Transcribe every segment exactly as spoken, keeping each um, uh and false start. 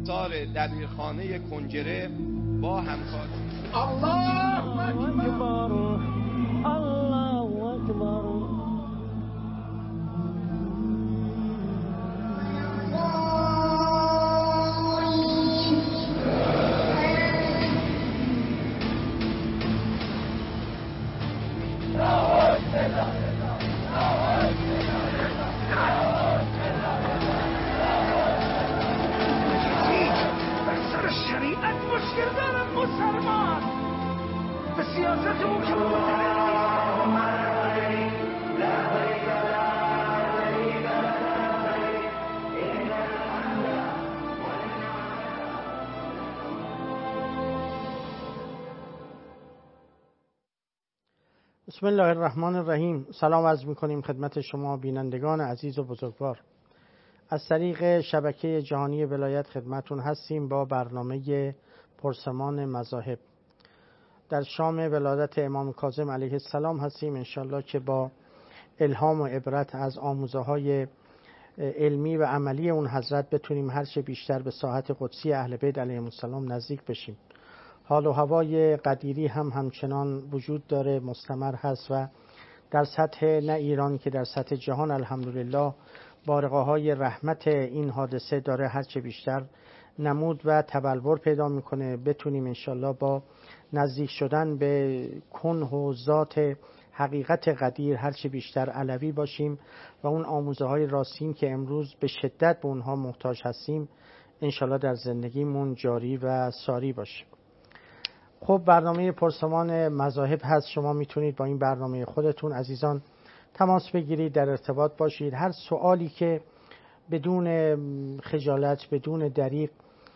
ساختار دبیرخانه کنجره با همکاری. الله اکبر، الله اکبر. بسم الله الرحمن الرحیم. سلام عرض می‌کنیم خدمت شما بینندگان عزیز و بزرگوار. از طریق شبکه جهانی ولایت خدمتون هستیم با برنامه پرسمان مذاهب. در شام ولادت امام کاظم علیه السلام هستیم، انشالله که با الهام و عبرت از آموزه‌های علمی و عملی اون حضرت بتونیم هر چه بیشتر به ساحت قدسی اهل بیت علیهم السلام نزدیک بشیم. حال و هوای قدیری هم همچنان وجود داره، مستمر هست و در سطح نه ایران که در سطح جهان الحمدلله بارقه‌های رحمت این حادثه داره هرچه بیشتر نمود و تبلور پیدا میکنه. بتونیم انشالله با نزدیک شدن به کنه و ذات حقیقت قدیر هرچه بیشتر علوی باشیم و اون آموزه های راستین که امروز به شدت به اونها محتاج هستیم انشالله در زندگیمون جاری و ساری باشه. خب برنامه پرسمان مذاهب هست. شما میتونید با این برنامه خودتون عزیزان تماس بگیرید، در ارتباط باشید. هر سوالی که بدون خجالت، بدون دریغ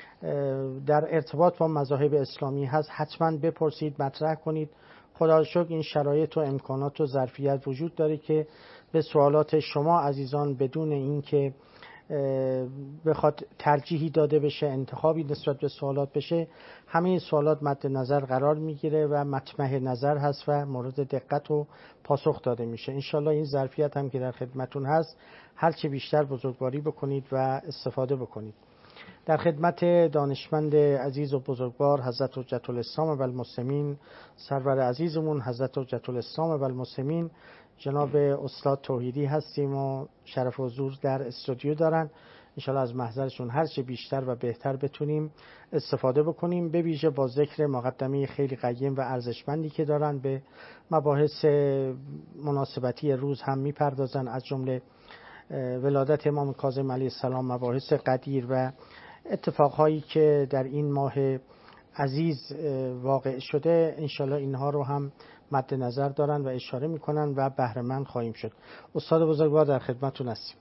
در ارتباط با مذاهب اسلامی هست حتما بپرسید، مطرح کنید. خدا را شکر این شرایط و امکانات و ظرفیت وجود داره که به سوالات شما عزیزان بدون اینکه بخواد ترجیحی داده بشه، انتخابی نسبت به سوالات بشه، همه این سوالات مد نظر قرار میگیره و مطمع نظر هست و مورد دقت و پاسخ داده میشه. انشالله این ظرفیت هم که در خدمتون هست هرچه بیشتر بزرگواری بکنید و استفاده بکنید. در خدمت دانشمند عزیز و بزرگوار حضرت حجت الاسلام و المسلمین، سرور عزیزمون حضرت حجت الاسلام و المسلمین جناب استاد توحیدی هستیم و شرف حضور در استودیو دارن. انشالله از محضرشون هرچه بیشتر و بهتر بتونیم استفاده بکنیم، به ویژه با ذکر مقدمه خیلی قیم و ارزشمندی که دارن. به مباحث مناسبتی روز هم میپردازن، از جمله ولادت امام کاظم علیه السلام، مباحث قدیر و اتفاقهایی که در این ماه عزیز واقع شده. انشالله اینها رو هم مد نظر دارن و اشاره میکنن و بهره مند خواهیم شد. استاد بزرگوار در خدمتتون هستیم.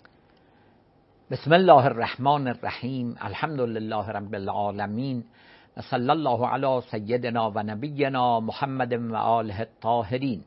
بسم الله الرحمن الرحیم. الحمد لله رب العالمین و صلی الله علی سیدنا و نبینا محمد و آله الطاهرین.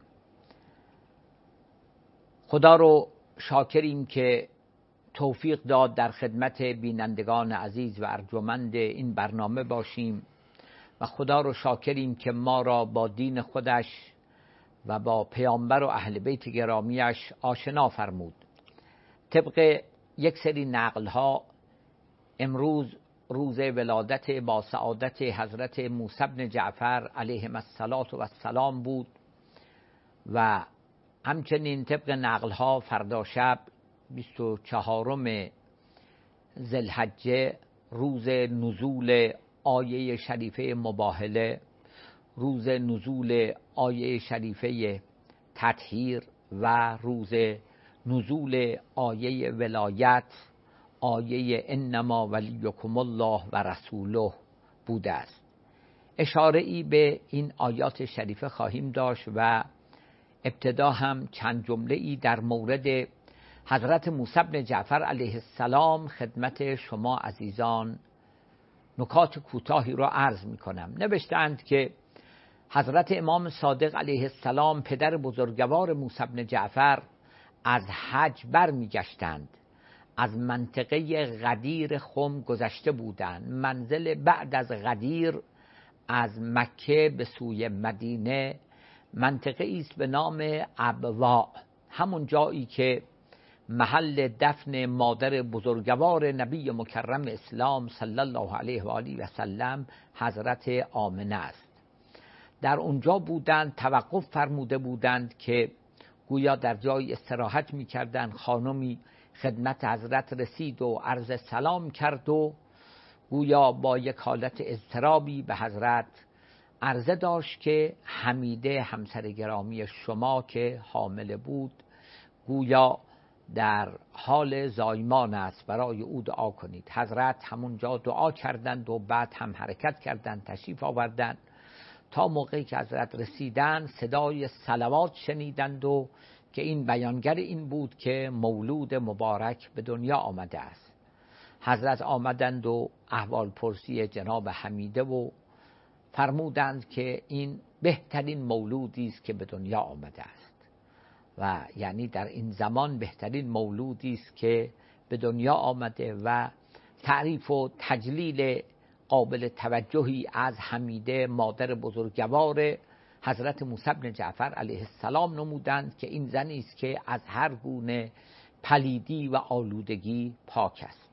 خدا رو شاکریم که توفیق داد در خدمت بینندگان عزیز و ارجمند این برنامه باشیم و خدا رو شاکریم که ما را با دین خودش و با پیامبر و اهل بیت گرامیش آشنا فرمود. طبق یک سری نقل ها امروز روز ولادت با سعادت حضرت موسی بن جعفر علیهم السلام بود و همچنین طبق نقل ها فردا شب بیست و چهارم ذوالحجه روز نزول آیه شریفه مباهله، روز نزول آیه شریفه تطهیر و روز نزول آیه ولایت، آیه انما ولیکم الله و رسوله بوده است. اشاره ای به این آیات شریفه خواهیم داشت و ابتدا هم چند جمله ای در مورد حضرت موسی بن جعفر علیه السلام خدمت شما عزیزان نکات کوتاهی را عرض می کنم. نوشتند که حضرت امام صادق علیه السلام پدر بزرگوار موسی بن جعفر از حج بر می گشتند. از منطقه غدیر خم گذشته بودند. منزل بعد از غدیر از مکه به سوی مدینه منطقه ایست به نام ابواء، همون جایی که محل دفن مادر بزرگوار نبی مکرم اسلام صلی الله علیه و آله و سلم حضرت آمنه است. در اونجا بودند، توقف فرموده بودند که گویا در جای استراحت می‌کردند. خانمی خدمت حضرت رسید و عرض سلام کرد و گویا با یک حالت اضطرابی به حضرت عرضه داشت که حمیده همسر گرامی شما که حامل بود گویا در حال زایمان است، برای او دعا کنید. حضرت همونجا دعا کردند و بعد هم حرکت کردند، تشریف آوردند. تا موقعی که حضرت رسیدند صدای صلوات شنیدند و که این بیانگر این بود که مولود مبارک به دنیا آمده است. حضرت آمدند و احوال پرسی جناب حمیده و فرمودند که این بهترین مولودی است که به دنیا آمده است و یعنی در این زمان بهترین مولودی است که به دنیا آمده و تعریف و تجلیل قابل توجهی از حمیده مادر بزرگوار حضرت موسی بن جعفر علیه السلام نمودند که این زنی است که از هر گونه پلیدی و آلودگی پاک است.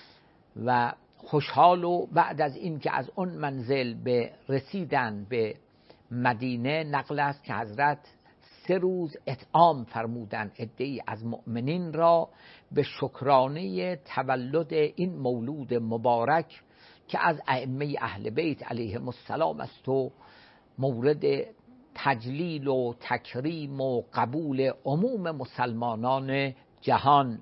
و خوشحال و بعد از این که از اون منزل به رسیدن به مدینه نقل است که حضرت سه روز اطعام فرمودند عده‌ای از مؤمنین را به شکرانه تولد این مولود مبارک که از ائمه اهل بیت علیهم السلام است و مورد تجلیل و تکریم و قبول عموم مسلمانان جهان.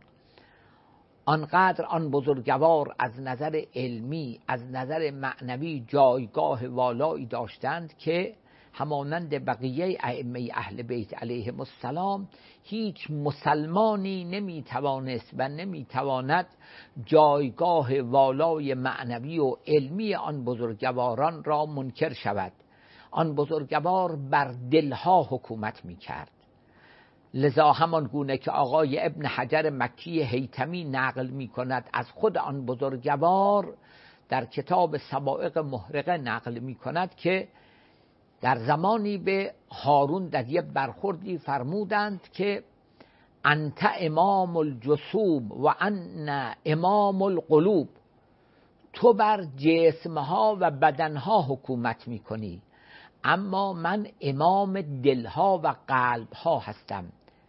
آنقدر آن بزرگوار از نظر علمی، از نظر معنوی جایگاه والایی داشتند که همانند بقیه ائمه اهل بیت علیهم السلام هیچ مسلمانی نمیتوانست و نمیتواند جایگاه والای معنوی و علمی آن بزرگواران را منکر شود. آن بزرگوار بر دلها حکومت میکرد. لذا همان گونه که آقای ابن حجر مکی هیتمی نقل می کند از خود آن بزرگوار، در کتاب سوائق محرقه نقل می کند که در زمانی به هارون در یک برخوردی فرمودند که انت امام الجسوم و ان امام القلوب، تو بر جسمها و بدنها حکومت می کنی اما من امام دلها و قلبها هستم.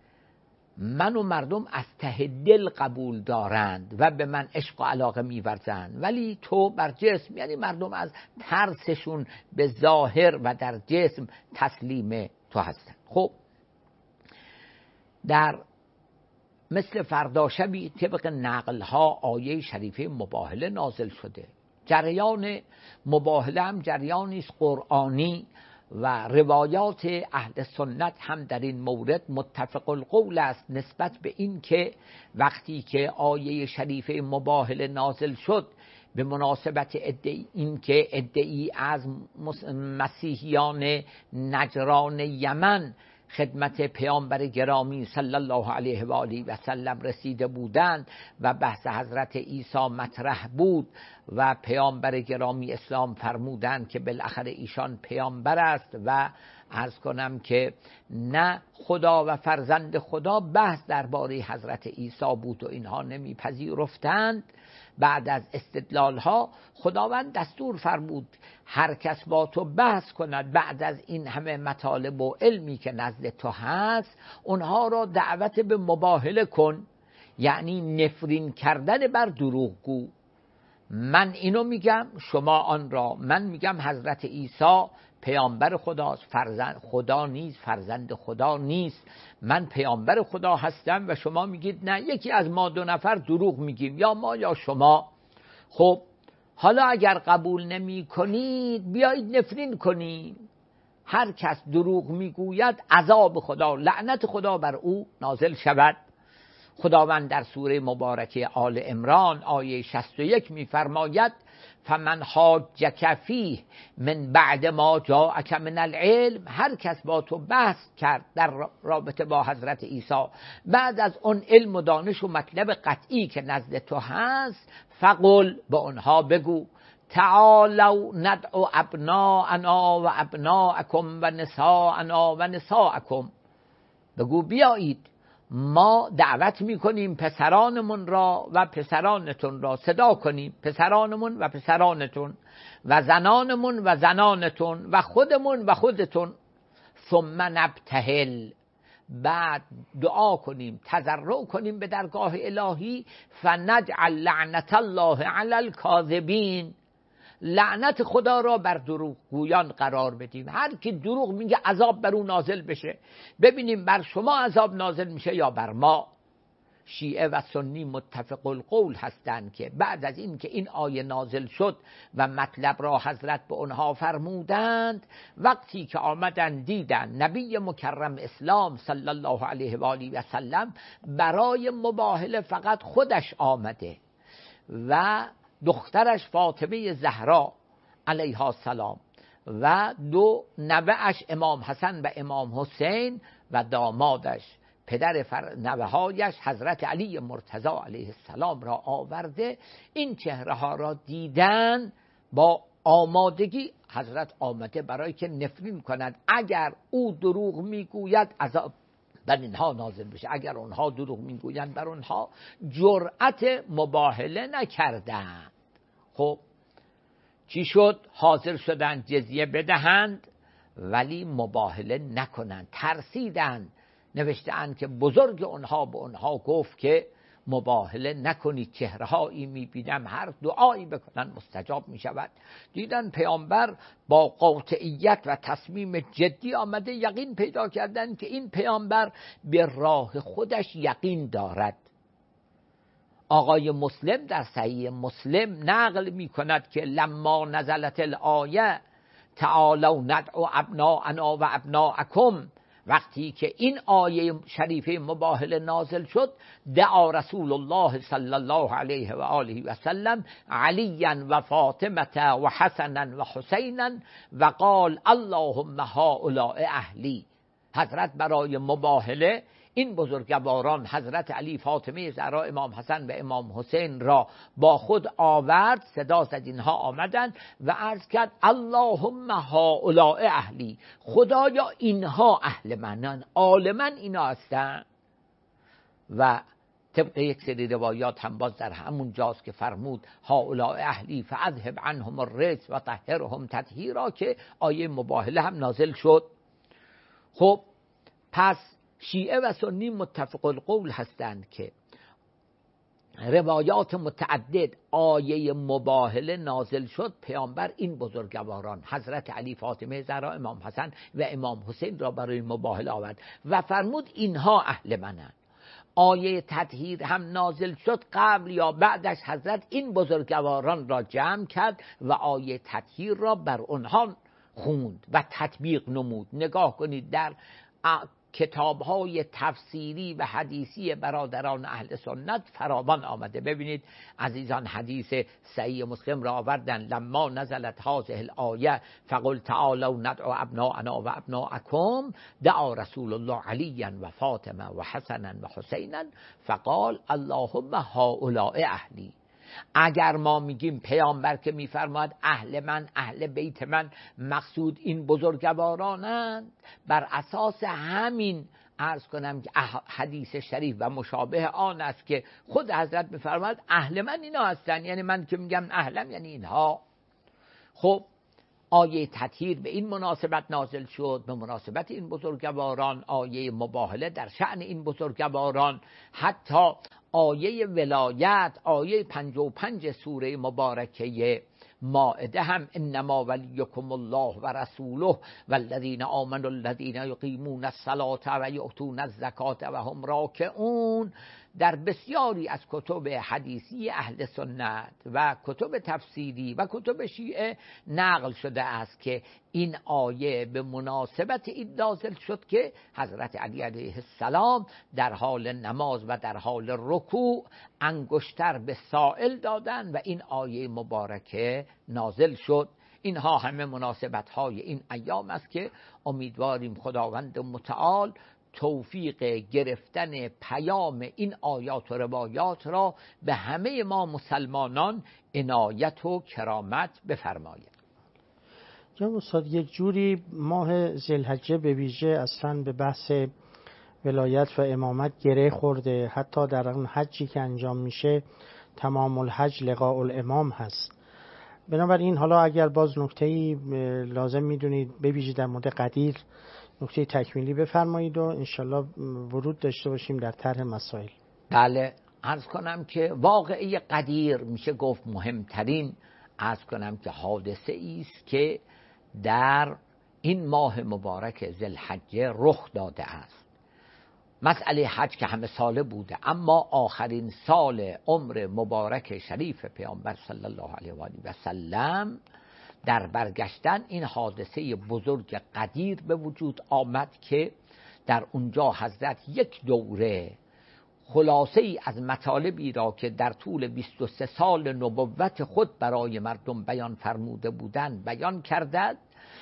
من و مردم از ته دل قبول دارند و به من عشق و علاقه می‌ورزند، ولی تو بر جسم، یعنی مردم از ترسشون به ظاهر و در جسم تسلیم تو هستند. خب در مثل فردا شبی طبق نقل‌ها آیه شریفه مباهله نازل شده. جریان مباهله هم جریانی است قرآنی و روایات اهل سنت هم در این مورد متفق القول است نسبت به این که وقتی که آیه شریفه مباهله نازل شد به مناسبت ادعی این که ادعی از مسیحیان نجران یمن خدمت پیامبر گرامی صلی الله علیه و آله و سلم رسیده بودند و بحث حضرت عیسی مطرح بود و پیامبر گرامی اسلام فرمودند که بالاخره ایشان پیامبر است و عرض کنم که نه خدا و فرزند خدا، بحث درباره حضرت عیسی بود و اینها نمیپذیرفتند. بعد از استدلال ها خداوند دستور فرمود هر کس با تو بحث کند بعد از این همه مطالب و علمی که نزد تو هست اونها را دعوت به مباهله کن، یعنی نفرین کردن بر دروغگو. من اینو میگم شما آن را، من میگم حضرت عیسی پیامبر خداست، فرزند خدا نیست، فرزند خدا نیست، من پیامبر خدا هستم و شما میگید نه یکی از ما دو نفر دروغ میگیم، یا ما یا شما. خب حالا اگر قبول نمی کنید بیایید نفرین کنیم. هر کس دروغ میگوید عذاب خدا، لعنت خدا بر او نازل شود. خداوند در سوره مبارکه آل عمران آیه شصت و یک میفرماید فمن حاجک فیه من بعد ما جاءک من العلم، هر کس با تو بحث کرد در رابطه با حضرت عیسی بعد از اون علم و دانش و مطلب قطعی که نزد تو هست، فقل به آنها بگو تعالوا ندعو ابناءنا و ابناءکم و نساءنا و نساءکم، بگو بیایید ما دعوت میکنیم پسرانمون را و پسرانتون را صدا کنیم، پسرانمون و پسرانتون و زنانمون و زنانتون و خودمون و خودتون. ثم نبتهل، بعد دعا کنیم، تضرع کنیم به درگاه الهی. فنجعل لعنت الله علی الکاذبین، لعنت خدا را بر دروغگویان قرار بدیم. هر کی دروغ میگه عذاب بر او نازل بشه. ببینیم بر شما عذاب نازل میشه یا بر ما. شیعه و سنی متفق القول هستند که بعد از این که این آیه نازل شد و مطلب را حضرت به آنها فرمودند، وقتی که آمدن دیدن نبی مکرم اسلام صلی الله علیه و آله و سلم برای مباهله فقط خودش آمده و دخترش فاطمه زهرا علیها السلام و دو نوه‌اش امام حسن و امام حسین و دامادش پدر نوه‌هایش حضرت علی مرتضی علیه السلام را آورده، این چهره ها را دیدن با آمادگی حضرت آمده برای که نفرین کند اگر او دروغ میگوید عذاب بر اینها نازل بشه، اگر اونها دروغ میگویند بر اونها جرأت مباهله نکردند. خب چی شد؟ حاضر شدند جزیه بدهند ولی مباهله نکنند، ترسیدند. نوشته‌اند که بزرگ اونها به اونها گفت که مباهله نکنید، چهره هایی میبینم هر دعایی بکنن مستجاب میشود. دیدن پیامبر با قاطعیت و تصمیم جدی آمده، یقین پیدا کردن که این پیامبر به راه خودش یقین دارد. آقای مسلم در صحیح مسلم نقل می کند که لما نزلت الآیه تعالوا ندعو ابناءنا و ابناءکم، وقتی که این آیه شریفه مباهله نازل شد، دعا رسول الله صلی الله علیه و آله و سلم علیا و فاطمه و حسنا و حسینا و قال اللهم هؤلاء اهلی. حضرت برای مباهله این بزرگواران حضرت علی، فاطمه زهرا، امام حسن و امام حسین را با خود آورد، صدا زد، اینها آمدند و عرض کرد اللهم هؤلاء اهلی، خدایا اینها اهل منن، آل من اینا هستند. و طبق یک سری روایات هم باز در همون جاست که فرمود هؤلاء اهلی فاذهب عنهم الرجس و طهرهم تطهیرا، که آیه مباهله هم نازل شد. خب پس شیعه و سنی متفق القول هستند که روایات متعدد آیه مباهله نازل شد، پیامبر این بزرگواران حضرت علی، فاطمه زهرا، امام حسن و امام حسین را برای مباهله آورد و فرمود اینها اهل منند. آیه تطهیر هم نازل شد، قبل یا بعدش حضرت این بزرگواران را جمع کرد و آیه تطهیر را بر آنها خوند و تطبیق نمود. نگاه کنید در کتاب‌های تفسیری و حدیثی برادران اهل سنت فراوان آمده. ببینید عزیزان، حدیث صحیح مسلم را آوردن لما نزلت هذه الآیه فقل تعالوا ندعو ابناءنا و ابناءکم دعا رسول الله علیا و فاطمه و حسنا و حسینا فقال اللهم هؤلاء اهلی. اگر ما میگیم پیامبر که میفرماید اهل من، اهل بیت من، مقصود این بزرگوارانند، بر اساس همین عرض کنم که حدیث شریف و مشابه آن است که خود حضرت میفرماید اهل من اینا هستن، یعنی من که میگم اهلم یعنی اینها. خب آیه تطهیر به این مناسبت نازل شد، به مناسبت این بزرگواران. آیه مباهله در شأن این بزرگواران، حتی آیه ولایت، آیه پنجاه و پنج سوره مبارکه مائده هم انما ولیکم الله و رسوله والذین آمنوا الذین یقیمون الصلاة و یؤتون الزکاة و هم راکعون، در بسیاری از کتب حدیثی اهل سنت و کتب تفسیری و کتب شیعه نقل شده است که این آیه به مناسبت این نازل شد که حضرت علی علیه السلام در حال نماز و در حال رکوع انگشتر به سائل دادن و این آیه مبارکه نازل شد. اینها همه مناسبت های این ایام است که امیدواریم خداوند متعال توفیق گرفتن پیام این آیات و روایات را به همه ما مسلمانان عنایت و کرامت بفرماید. جناب استاد، یک جوری ماه ذوالحجه به ویژه اصلا به بحث ولایت و امامت گره خورده. حتی در اون حجی که انجام میشه تمام الحج لقاء الامام هست. بنابراین حالا اگر باز نکته‌ای لازم میدونید ببیجید در مورد قدیر نکته تکمیلی بفرمایید و انشالله ورود داشته باشیم در طرح مسائل. بله، عرض کنم که واقعه قدیر میشه گفت مهمترین، عرض کنم که حادثه است که در این ماه مبارک ذوالحجه رخ داده است. مسئله حج که همه ساله بوده، اما آخرین سال عمر مبارک شریف پیامبر صلی الله علیه و آله و سلم در برگشتن این حادثه بزرگ قدیر به وجود آمد که در اونجا حضرت یک دوره خلاصه ای از مطالبی را که در طول بیست و سه سال نبوت خود برای مردم بیان فرموده بودند بیان کردند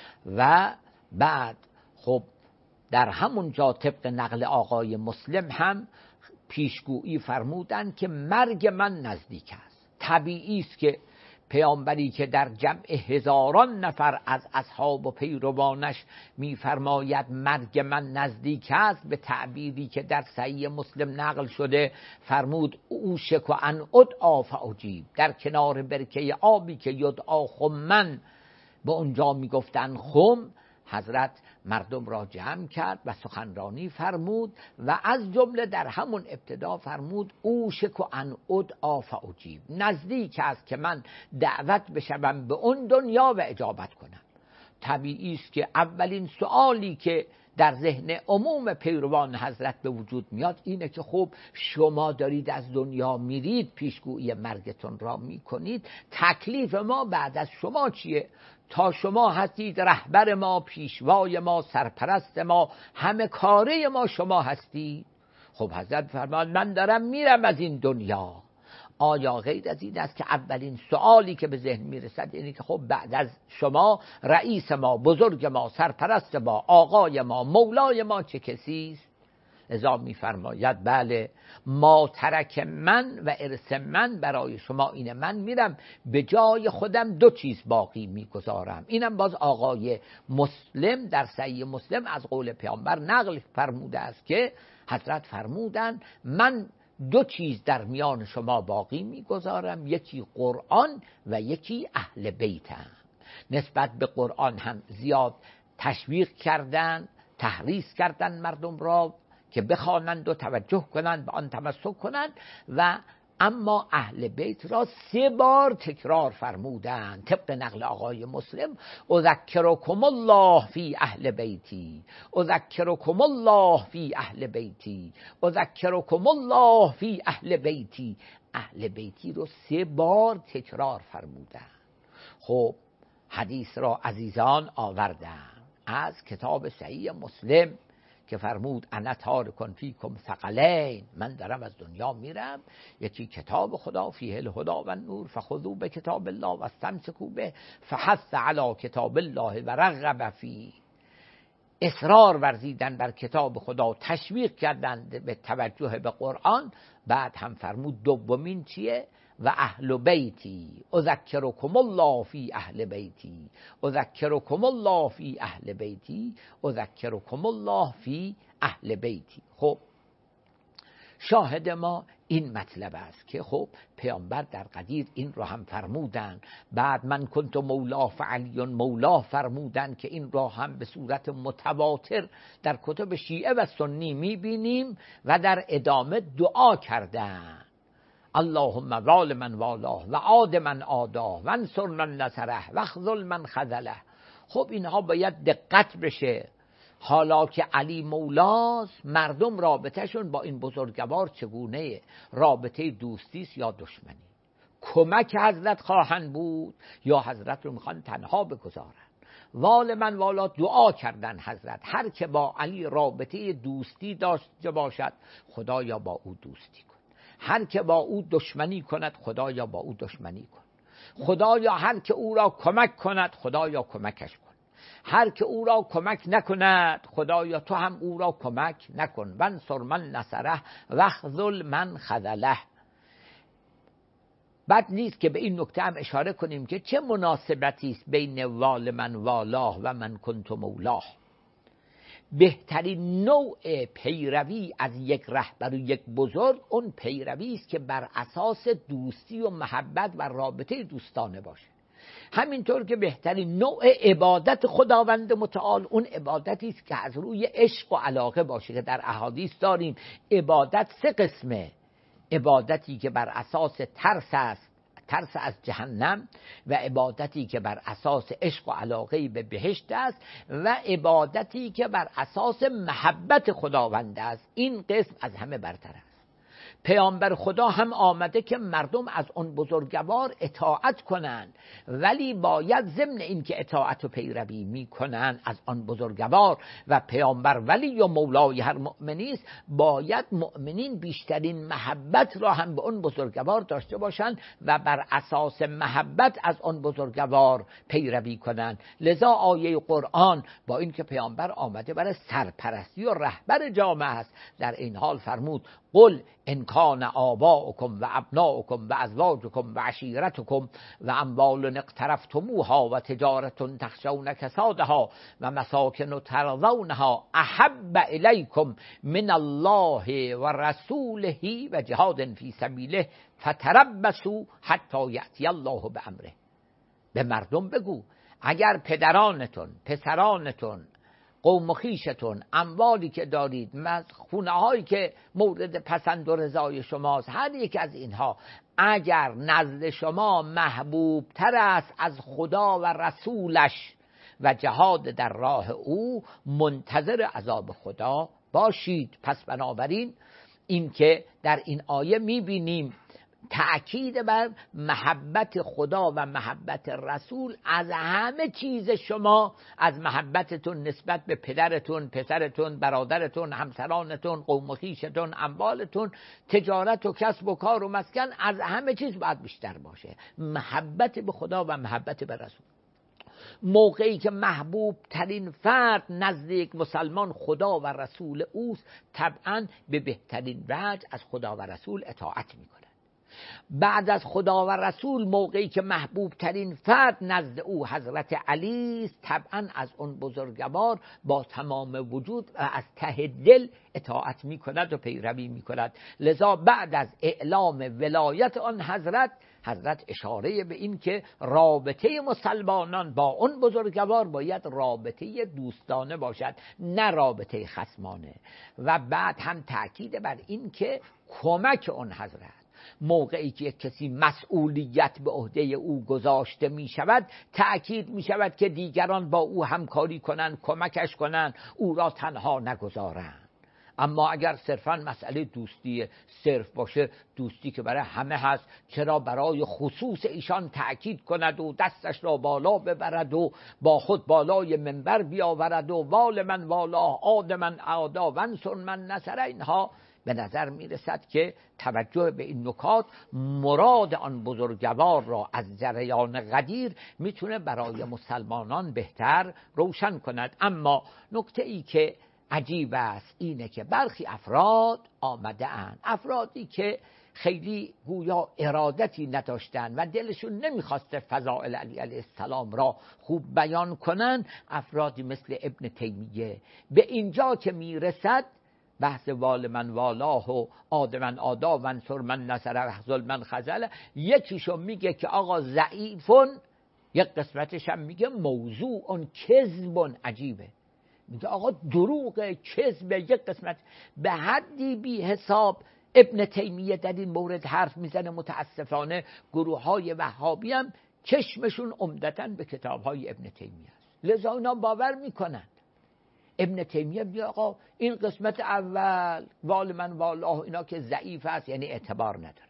و بعد خب در همون جا طبق نقل آقای مسلم هم پیشگویی فرمودند که مرگ من نزدیک است. طبیعی است که پیامبری که در جمع هزاران نفر از اصحاب و پیروانش می‌فرماید مرگ من نزدیک است، به تعبیری که در صحیح مسلم نقل شده فرمود اوشک ان ادعا فاجیب، در کنار برکه آبی که یدعا خمن، به اونجا میگفتن خم، حضرت مردم را جمع کرد و سخنرانی فرمود و از جمله در همون ابتدا فرمود اوشک ان ادعا فاجیب، نزدیک است که من دعوت بشوم به اون دنیا و اجابت کنم. طبیعی است که اولین سوالی که در ذهن عموم پیروان حضرت به وجود میاد اینه که خب شما دارید از دنیا میرید، پیشگویی مرگتون را میکنید، تکلیف ما بعد از شما چیه؟ تا شما هستید رهبر ما، پیشوای ما، سرپرست ما، همه کاره ما شما هستید. خب حضرت فرمان من دارم میرم از این دنیا. آیا غیر از این است که اولین سوالی که به ذهن میرسد اینه که خب بعد از شما رئیس ما، بزرگ ما، سرپرست ما، آقای ما، مولای ما چه کسی است؟ لذا میفرماید بله، ما ترک من و ارث من برای شما اینه، من میرم به جای خودم دو چیز باقی میگذارم. اینم باز آقای مسلم در صحیح مسلم از قول پیامبر نقل فرموده است که حضرت فرمودن من دو چیز در میان شما باقی میگذارم، یکی قرآن و یکی اهل بیتم. نسبت به قرآن هم زیاد تشویق کردن، تحریض کردن مردم را که بخوانند و توجه کنند، به آن تمسک کنند، و اما اهل بیت را سه بار تکرار فرمودند طبق نقل آقای مسلم اذکرکم الله فی اهل بیتی، اذکرکم الله فی اهل بیتی، اذکرکم الله فی اهل بیتی. اهل بیتی رو سه بار تکرار فرمودند. خب حدیث را عزیزان آوردند از کتاب صحیح مسلم که فرمود انا تارکن فیکم ثقلین، من دارم از دنیا میرم، یکی کتاب خدا فیه الهدی و النور فخذوا به کتاب الله و استمسکوا به، فحث علی کتاب الله و رغب فیه، اصرار ورزیدن بر کتاب خدا، تشویق کردن به توجه به قرآن. بعد هم فرمود دومین چیه؟ و اهل بیتی اذکرکم الله فی اهل بیتی، اذکرکم الله فی اهل بیتی، اذکرکم الله فی اهل بیتی. خب شاهد ما این مطلب است که خب پیامبر در قدیر این رو هم فرمودن. بعد من کنت مولا فعلی مولا فرمودن که این را هم به صورت متواتر در کتب شیعه و سنی میبینیم و در ادامه دعا کردن اللهم وال من والاه و عاد من عاداه و انصر من نصره و خذل من خذله. خب اینها باید دقت بشه. حالا که علی مولاست، مردم رابطهشون با این بزرگوار چگونه؟ رابطه دوستیست یا دشمنی؟ کمک حضرت خواهند بود یا حضرت رو میخوان تنها بگذارن؟ وال من والا دعا کردن حضرت هر که با علی رابطه دوستی داشته باشد خدایا با او دوستی کن، هر که با او دشمنی کند خدایا با او دشمنی کن، خدایا هر که او را کمک کند خدایا کمکش کن، هر که او را کمک نکند خدایا تو هم او را کمک نکن. وانصر من نصره و خذل من خذله. بد نیست که به این نکته هم اشاره کنیم که چه مناسبتی است بین وال من والاه و من کنت مولاه. بهترین نوع پیروی از یک رهبر و یک بزرگ اون پیروی است که بر اساس دوستی و محبت و رابطه دوستانه باشه. همینطور که بهترین نوع عبادت خداوند متعال اون عبادتی است که از روی عشق و علاقه باشه که در احادیث داریم عبادت سه قسمه: عبادتی که بر اساس ترس است، ترس از جهنم، و عبادتی که بر اساس عشق و علاقه به بهشت است، و عبادتی که بر اساس محبت خداوند است. این قسم از همه برتر است. پیامبر خدا هم آمده که مردم از اون بزرگوار اطاعت کنند، ولی باید ضمن این که اطاعت و پیروی میکنند از آن بزرگوار و پیامبر ولی و مولای هر مؤمنی است، باید مؤمنین بیشترین محبت را هم به اون بزرگوار داشته باشند و بر اساس محبت از آن بزرگوار پیروی کنند. لذا آیه قرآن با این که پیامبر آمده برای سرپرستی و رهبر جامعه است، در این حال فرمود قل ان کان آباؤکم و ابناؤکم و ازواجکم و عشیرتکم و اموال اقترفتموها و تجارت تخشون کسادها و مساکن ترضونها احب الیکم من الله و رسوله و جهاد فی سبیله فتربصوا حتی یأتی الله بامره. به مردم بگو اگر پدرانتون، پسرانتون، قوم و خویشتون، اموالی که دارید، خونه هایی که مورد پسند و رضای شماست، هر یک از اینها اگر نزد شما محبوب تر است از خدا و رسولش و جهاد در راه او، منتظر عذاب خدا باشید. پس بنابراین این که در این آیه میبینیم تأکید بر محبت خدا و محبت رسول از همه چیز شما، از محبتتون نسبت به پدرتون، پسرتون، برادرتون، همسرانتون، قوم و خویشتون، اموالتون، تجارت و کسب و کار و مسکن، از همه چیز باید بیشتر باشه محبت به خدا و محبت به رسول. موقعی که محبوب ترین فرد نزد یک مسلمان خدا و رسول اوست، طبعا به بهترین وجه از خدا و رسول اطاعت میکنه. بعد از خدا و رسول موقعی که محبوب ترین فرد نزد او حضرت علی است، طبعا از اون بزرگوار با تمام وجود و از ته دل اطاعت می کند و پیروی می کند. لذا بعد از اعلام ولایت آن حضرت، حضرت اشاره به این که رابطه مسلمانان با اون بزرگوار باید رابطه دوستانه باشد، نه رابطه خصمانه. و بعد هم تأکید بر این که کمک اون حضرت موقعی که یک کسی مسئولیت به عهده او گذاشته می شود، تأکید می شود که دیگران با او همکاری کنند، کمکش کنند، او را تنها نگذارند. اما اگر صرفا مسئله دوستی صرف باشه، دوستی که برای همه هست، چرا برای خصوص ایشان تأکید کند و دستش را بالا ببرد و با خود بالای منبر بیاورد و وال من والاه عاد من عادا وانصر من نصر؟ اینها به نظر می رسد که توجه به این نکات مراد آن بزرگوار را از جریان قدیر میتونه برای مسلمانان بهتر روشن کند. اما نکته ای که عجیب است اینه که برخی افراد آمده اند، افرادی که خیلی گویا ارادتی نداشتن و دلشون نمیخواست فضائل علی علیه السلام را خوب بیان کنن، افرادی مثل ابن تیمیه به اینجا که میرسد بحث وال من والاه و عاد من عادا و انصر من نصر و اخذل من خذل، یکیشو میگه که آقا ضعیفون، یک قسمتش هم میگه موضوع اون کذبون، عجیبه، میگه آقا دروغ، کذب. یک قسمت به حدی بی حساب ابن تیمیه در این مورد حرف میزنه. متاسفانه گروه های وهابی هم چشمشون عمدتاً به کتاب های ابن تیمیه است، لذا اونا باور میکنن. ابن تیمیه میگه آقا این قسمت اول وال من والله اینا که ضعیف است، یعنی اعتبار نداره،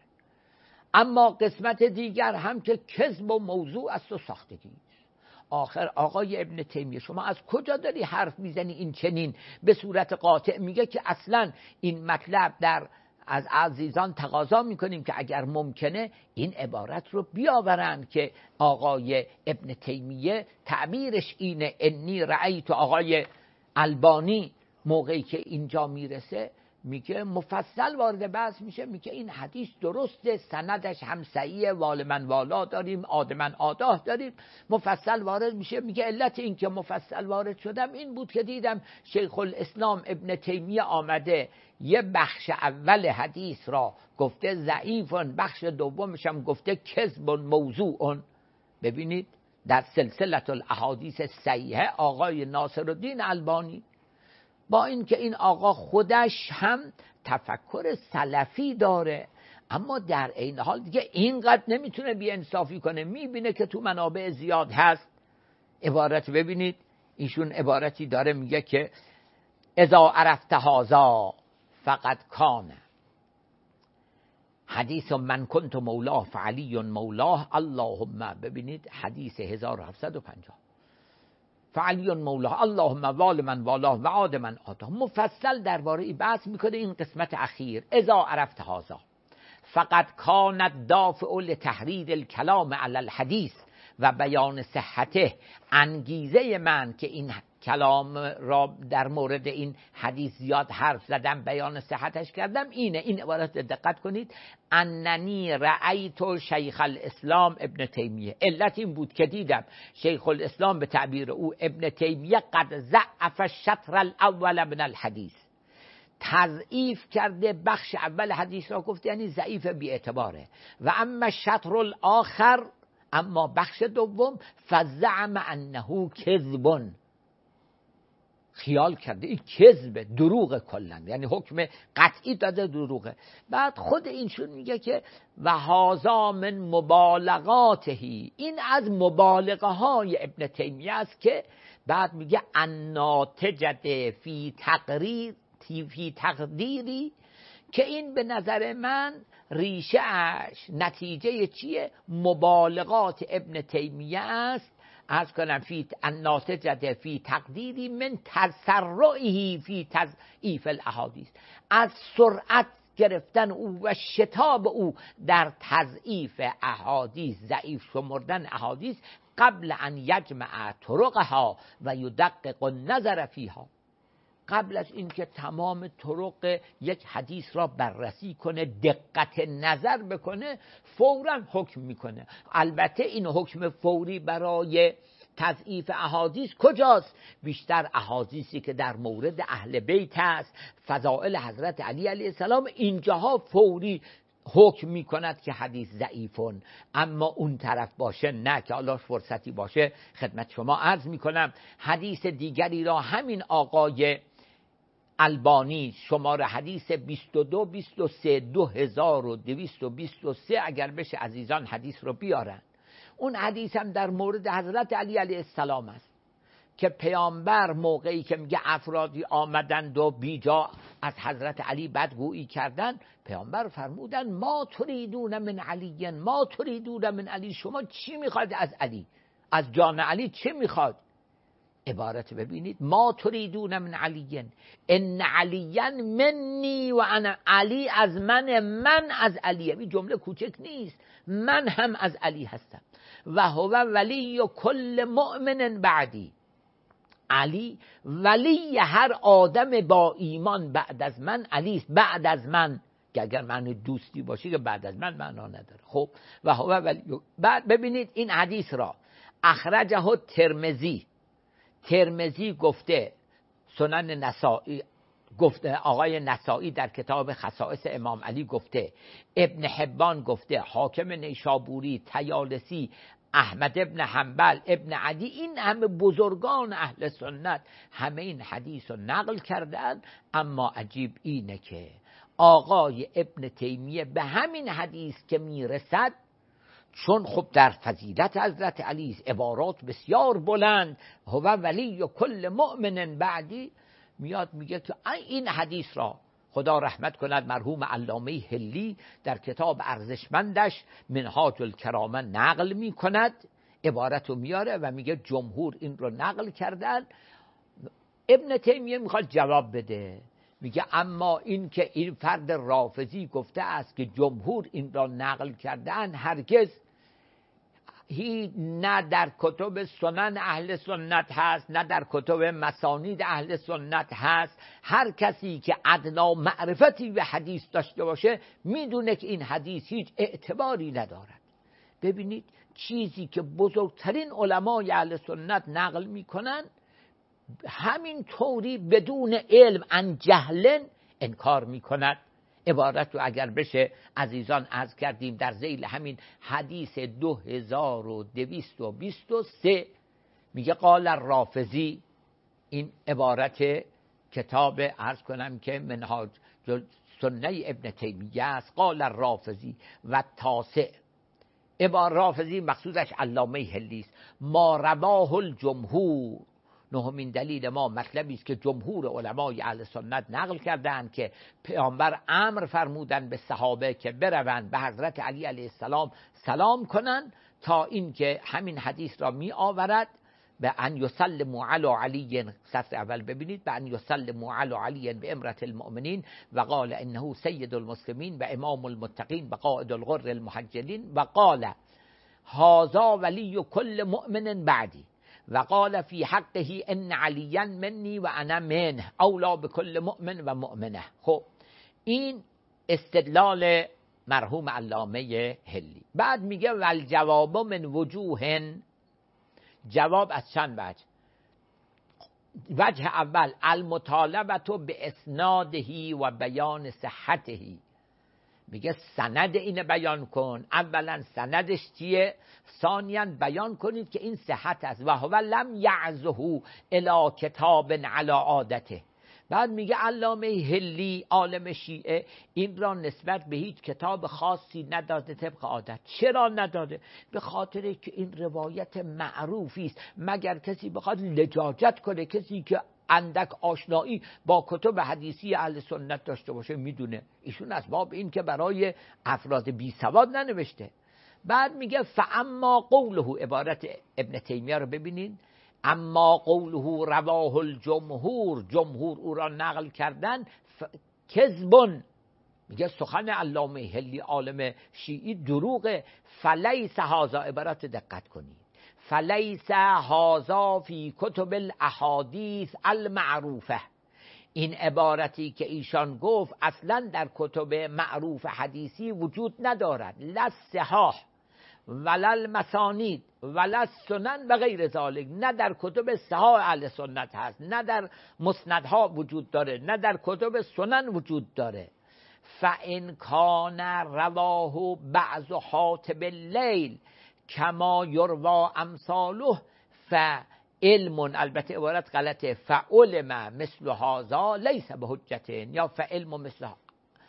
اما قسمت دیگر هم که کذب و موضوع است و ساختگی. آخر آقای ابن تیمیه شما از کجا داری حرف میزنی این چنین به صورت قاطع؟ میگه که اصلا این مطلب در از عزیزان تقاضا میکنیم که اگر ممکنه این عبارت رو بیاورن که آقای ابن تیمیه تعبیرش اینه، انی رأیت، آقای البانی موقعی که اینجا میرسه میگه مفصل وارد بحث میشه، میگه این حدیث درسته، سندش هم صحیحه، وال من والا داریم، عاد من آداه داریم. مفصل وارد میشه، میگه علت این که مفصل وارد شدم این بود که دیدم شیخ الاسلام ابن تیمیه آمده یه بخش اول حدیث را گفته ضعیفن، بخش دومش هم گفته کذب موضوعن. ببینید در سلسله الاحادیث صحیحه آقای ناصرالدین البانی، با اینکه این آقا خودش هم تفکر سلفی داره، اما در این حال دیگه اینقدر نمیتونه بی‌انصافی کنه، میبینه که تو منابع زیاد هست. عبارت ببینید، ایشون عبارتی داره میگه که اذا عرفت هذا فقد کان حدیث من کنت مولاه فعلی مولاه اللهم. ببینید حدیث هزار و هفتصد و پنجاه، فعلی مولاه اللهم وال من والاه و عاد من آداه. مفصل درباره این بحث میکنه. این قسمت اخیر اذا عرفت هذا فقط کانت دافع لتحرید الکلام علی الحدیث و بیان صحته. انگیزه من که این کلام را در مورد این حدیث زیاد حرف زدم، بیان صحتش کردم، اینه. این عبارت دقت کنید، اننی رأیت شیخ الاسلام ابن تیمیه. علت این بود که دیدم شیخ الاسلام به تعبیر او ابن تیمیه قد ضعف الشطر الاول من الحدیث، تضعیف کرده بخش اول حدیث را، گفته یعنی ضعیف بی اعتباره. و اما شطر الاخر، اما بخش دوم، فزعم انه کذب، خیال کرده این کذب، دروغ کلن، یعنی حکم قطعی داده دروغه. بعد خود اینشون میگه که و هذا من مبالغاتهی، این از مبالغه های ابن تیمیه است که بعد میگه الناتجه فی تقریر فی تقدیری، که این به نظر من ریشه اش نتیجه چیه؟ مبالغات ابن تیمیه است. از کنم فی الناتجه فی تقدیری من تسرعی فی تضعیف الاحادیث، از سرعت گرفتن او و شتاب او در تضعیف احادیث، ضعیف شمردن احادیث، قبل ان یجمع طرقها و یدقق النظر فیها، قبل از اینکه تمام طرق یک حدیث را بررسی کنه، دقت نظر بکنه، فوراً حکم میکنه. البته این حکم فوری برای تضعیف احادیث کجاست؟ بیشتر احادیثی که در مورد اهل بیت است، فضائل حضرت علی علیه السلام، اینجاها فوری حکم میکند که حدیث ضعیفون. اما اون طرف باشه نه، که حالا فرصتی باشه خدمت شما عرض میکنم. حدیث دیگری را همین آقای البانی شماره حدیث بیست و دو بیست و سه دو هزار و دویست و بیست و سه اگر بشه عزیزان حدیث رو بیارن. اون حدیث هم در مورد حضرت علی علیه السلام است که پیامبر موقعی که میگه افرادی آمدند و بیجا از حضرت علی بدگویی کردن، پیامبر فرمودن ما تریدون من علی، ما تریدون من علی، شما چی میخواد از علی؟ از جان علی چی میخواد؟ عبارت ببینید، ما تریدون من علی ان علیا منی و انا، علی از من، من از علی. این جمله کوچک نیست، من هم از علی هستم. و هو ولی کل مؤمن بعدی، علی ولی هر آدم با ایمان بعد از من علی است. بعد از من که اگر معنی دوستی باشه که بعد از من معنا نداره. خب و هو ولی. بعد ببینید این حدیث را اخرجه ترمذی، ترمذی گفته، سنن نسائی گفته، آقای نسائی در کتاب خصائص امام علی گفته، ابن حبان گفته، حاکم نیشابوری، طیالسی، احمد ابن حنبل، ابن عدی، این همه بزرگان اهل سنت همه این حدیث رو نقل کردن. اما عجیب اینه که آقای ابن تیمیه به همین حدیث که میرسد، چون خب در فضیلت حضرت علی عبارات بسیار بلند، هو ولی و کل مؤمن بعدی، میاد میگه که این حدیث را خدا رحمت کند مرحوم علامه حلی در کتاب ارزشمندش منهاج الکرامه نقل میکند، عبارت رو میاره و میگه جمهور این رو نقل کردن. ابن تیمیه میخواد جواب بده، میگه اما این که این فرد رافضی گفته است که جمهور این را نقل کردن، هرگز هی نه در کتب سنن اهل سنت هست، نه در کتب مسانید اهل سنت هست. هر کسی که ادنا معرفتی به حدیث داشته باشه میدونه که این حدیث هیچ اعتباری ندارد. ببینید چیزی که بزرگترین علمای اهل سنت نقل میکنن همین طوری بدون علم عن جهلن انکار میکند. عبارت رو اگر بشه عزیزان عرض کردیم در ذیل همین حدیث دو هزار و دویست و بیست و سه میگه قال الرافضی، این عبارت کتاب عرض کنم که منهاج سنه ابن تیمیه است. قال الرافضی و تاسع، عبارت رافضی مقصودش علامه هلی است. ما رواه الجمهور، نهمین دلیل ما مطلبی است که جمهور علمای اهل سنت نقل کردند که پیامبر امر فرمودند به صحابه که بروند به حضرت علی علیه السلام سلام کنند تا اینکه همین حدیث را می آورد به ان یسلموا علی علی. سطر اول ببینید، به ان یسلموا علی علی به امرت المؤمنین و قال انه سید المسلمین و امام المتقین و قائد الغر المحجلین و قال هذا ولی کل مؤمن بعدی و قال فی حقه ان علیا منی و انا منه اولا بكل مؤمن و مؤمنه. خب این استدلال مرحوم علامه هلی. بعد میگه والجواب من وجوه، جواب از چند وجه. وجه اول المطالبه به اسناده و بیان صحته، میگه سند این بیان کن. اولا سندش چیه؟ ثانیا بیان کنید که این صحت است. و هو لم یعزه الی کتاب علی عادته. بعد میگه علامه هلی عالم شیعه این را نسبت به هیچ کتاب خاصی نداده طبق عادت. چرا نداده؟ به خاطر که این روایت معروفی است، مگر کسی بخواد لجاجت کنه. کسی که اندک آشنایی با کتب حدیثی اهل سنت داشته باشه میدونه ایشون از باب این که برای افراد بی سواد ننوشته. بعد میگه فاما قوله، عبارت ابن تیمیه رو ببینید، اما قوله رواه الجمهور، جمهور او را نقل کردن، کذبون، میگه سخن علامه هلی عالم شیعی دروغه. فلیس هذا، عبارت دقت کنید، فلیس هذا فی کتب الاحادیث المعروفه. این عبارتی که ایشان گفت اصلا در کتب معروف حدیثی وجود ندارد. لا الصحاح ولا المسانید ولا السنن و غیر ذالک، نه در کتب صحاح اهل سنت هست، نه در مسندها وجود داره، نه در کتب سنن وجود داره. فان کان رواه بعض حاتب اللیل کما یروا امثاله فعلم، البته عبارت غلطه، فعلم مثل هذا لیس بحجت، یا فعلم مثل هذا.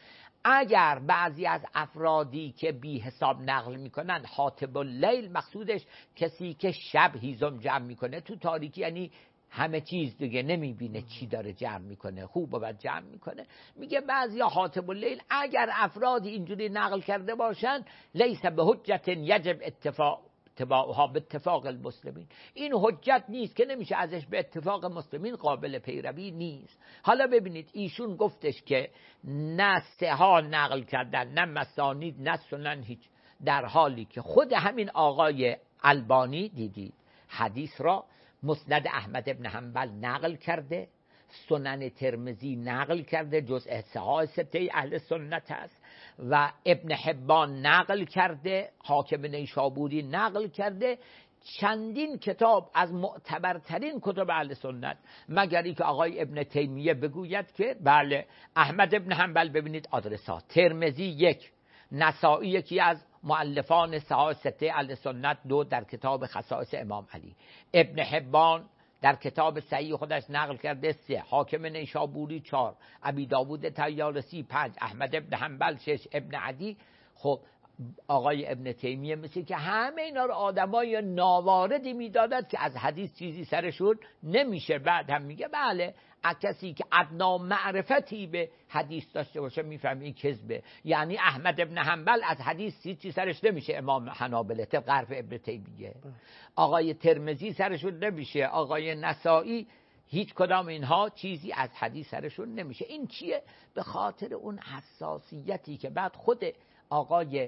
اگر بعضی از افرادی که بی حساب نقل میکنن، حاتب اللیل مقصودش کسی که شب هیزم جمع میکنه تو تاریکی، یعنی همه چیز دیگه نمیبینه چی داره جمع میکنه، خوب و بد جمع میکنه. میگه بعضی حاتب اللیل اگر افرادی اینجوری نقل کرده باشن لیس به حجت یجب اتفاق اتباعها به اتفاق المسلمین، این حجت نیست که نمیشه ازش به اتفاق مسلمین قابل پیروی نیست. حالا ببینید ایشون گفتش که نه سها نقل کردن، نه مسانید، نه سنن، هیچ، در حالی که خود همین آقای البانی دیدید حدیث را مسند احمد ابن حنبل نقل کرده، سنن ترمذی نقل کرده، جزء سها سته اهل سنت است، و ابن حبان نقل کرده، حاکم نیشابوری نقل کرده، چندین کتاب از معتبرترین کتب اهل سنت، مگر اینکه آقای ابن تیمیه بگوید که بله احمد ابن حنبل ببینید آدرسات، ترمذی یک، نسائی یکی از مؤلفان سها سته اهل سنت دو در کتاب خصائص امام علی، ابن حبان در کتاب صحیح خودش نقل کرده سه، حاکم نیشابوری چهار، ابی داوود طیالسی پنج، احمد ابن حنبل شش، ابن عدی. خب آقای ابن تیمیه مثل که همه اینا رو آدمای ناواردی میدادد که از حدیث چیزی سرشون نمیشه. بعد هم میگه بله کسی که ادنا معرفتی به حدیث داشته باشه میفهمه این کذبه، یعنی احمد ابن حنبل از حدیث چیزی سرش نمیشه، امام حنابله طبق حرف ابن تیمیه، آقای ترمذی سرشون نمیشه، آقای نسائی، هیچ کدام اینها چیزی از حدیث سرشون نمیشه. این چیه؟ به خاطر اون حساسیتی که بعد خود آقای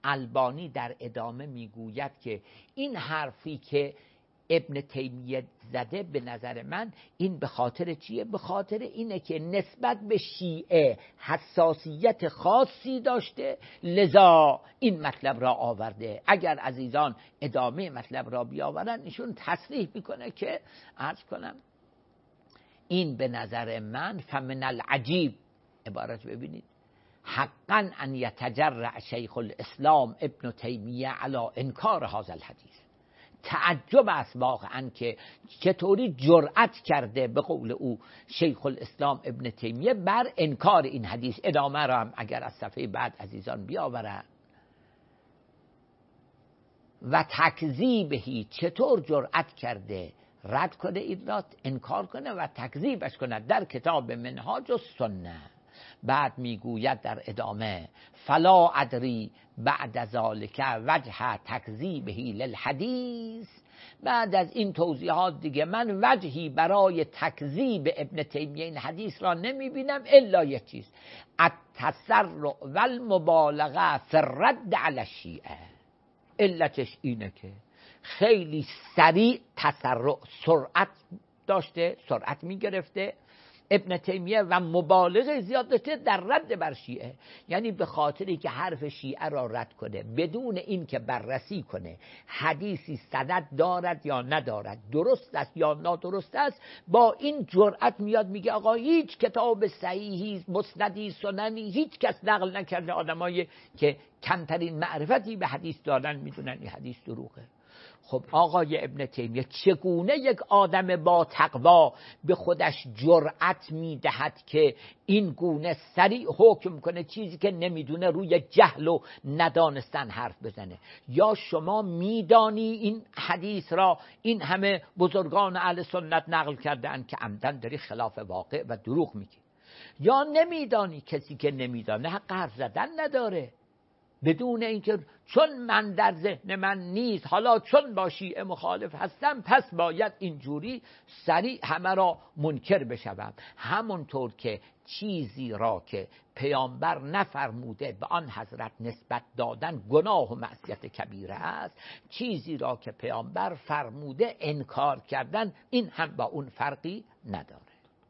البانی در ادامه میگوید که این حرفی که ابن تیمیه زده به نظر من این به خاطر چیه؟ به خاطر اینه که نسبت به شیعه حساسیت خاصی داشته، لذا این مطلب را آورده. اگر عزیزان ادامه مطلب را بیاورن ایشون تصریح میکنه که عرض کنم این به نظر من فمن العجیب، عبارت ببینید، حقا ان یتجرأ شیخ الاسلام ابن تیمیه علی انکار هذا الحدیث. تعجب است واقعا که چطوری جرأت کرده به قول او شیخ الاسلام ابن تیمیه بر انکار این حدیث. ادامه را هم اگر از صفحه بعد عزیزان بیاورن. و تکذیبهی، چطور جرأت کرده رد کنه این را، انکار کنه و تکذیبش کنه در کتاب منهاج السنه. بعد میگوید در ادامه فلا ادری بعد ذالک وجه تکذیبهی للحدیث. بعد از این توضیحات دیگه من وجهی برای تکذیب ابن تیمیه این حدیث را نمیبینم الا یک چیز، التسرع و المبالغه فی الرد علی الشیعه. علتش اینه که خیلی سریع تسرع، سرعت داشته، سرعت میگرفته ابن تیمیه و مبالغه زیاد داشته در رد بر شیعه. یعنی به خاطری که حرف شیعه را رد کنه بدون این که بررسی کنه حدیثی سند دارد یا ندارد، درست است یا نادرست است، با این جرأت میاد میگه آقا هیچ کتاب صحیحی، مسندی، سننی هیچ کس نقل نکرده. آدمایی که کمترین معرفتی به حدیث دارن میدونن این حدیث دروغه. خب آقای ابن تیمیه چگونه یک آدم با تقوا به خودش جرأت میدهد که این گونه سریع حکم کنه چیزی که نمیدونه، روی جهل و ندانستن حرف بزنه؟ یا شما میدانی این حدیث را این همه بزرگان اهل سنت نقل کردن که عمدن داری خلاف واقع و دروغ میگی، یا نمیدانی؟ کسی که نمیدانه حق حرف زدن نداره، بدون اینکه چون من در ذهن من نیست، حالا چون با شیعه مخالف هستم پس باید اینجوری سریع همه را منکر بشوم. همونطور که چیزی را که پیامبر نفرموده به آن حضرت نسبت دادن گناه و معصیت کبیره است، چیزی را که پیامبر فرموده انکار کردن این هم با اون فرقی نداره.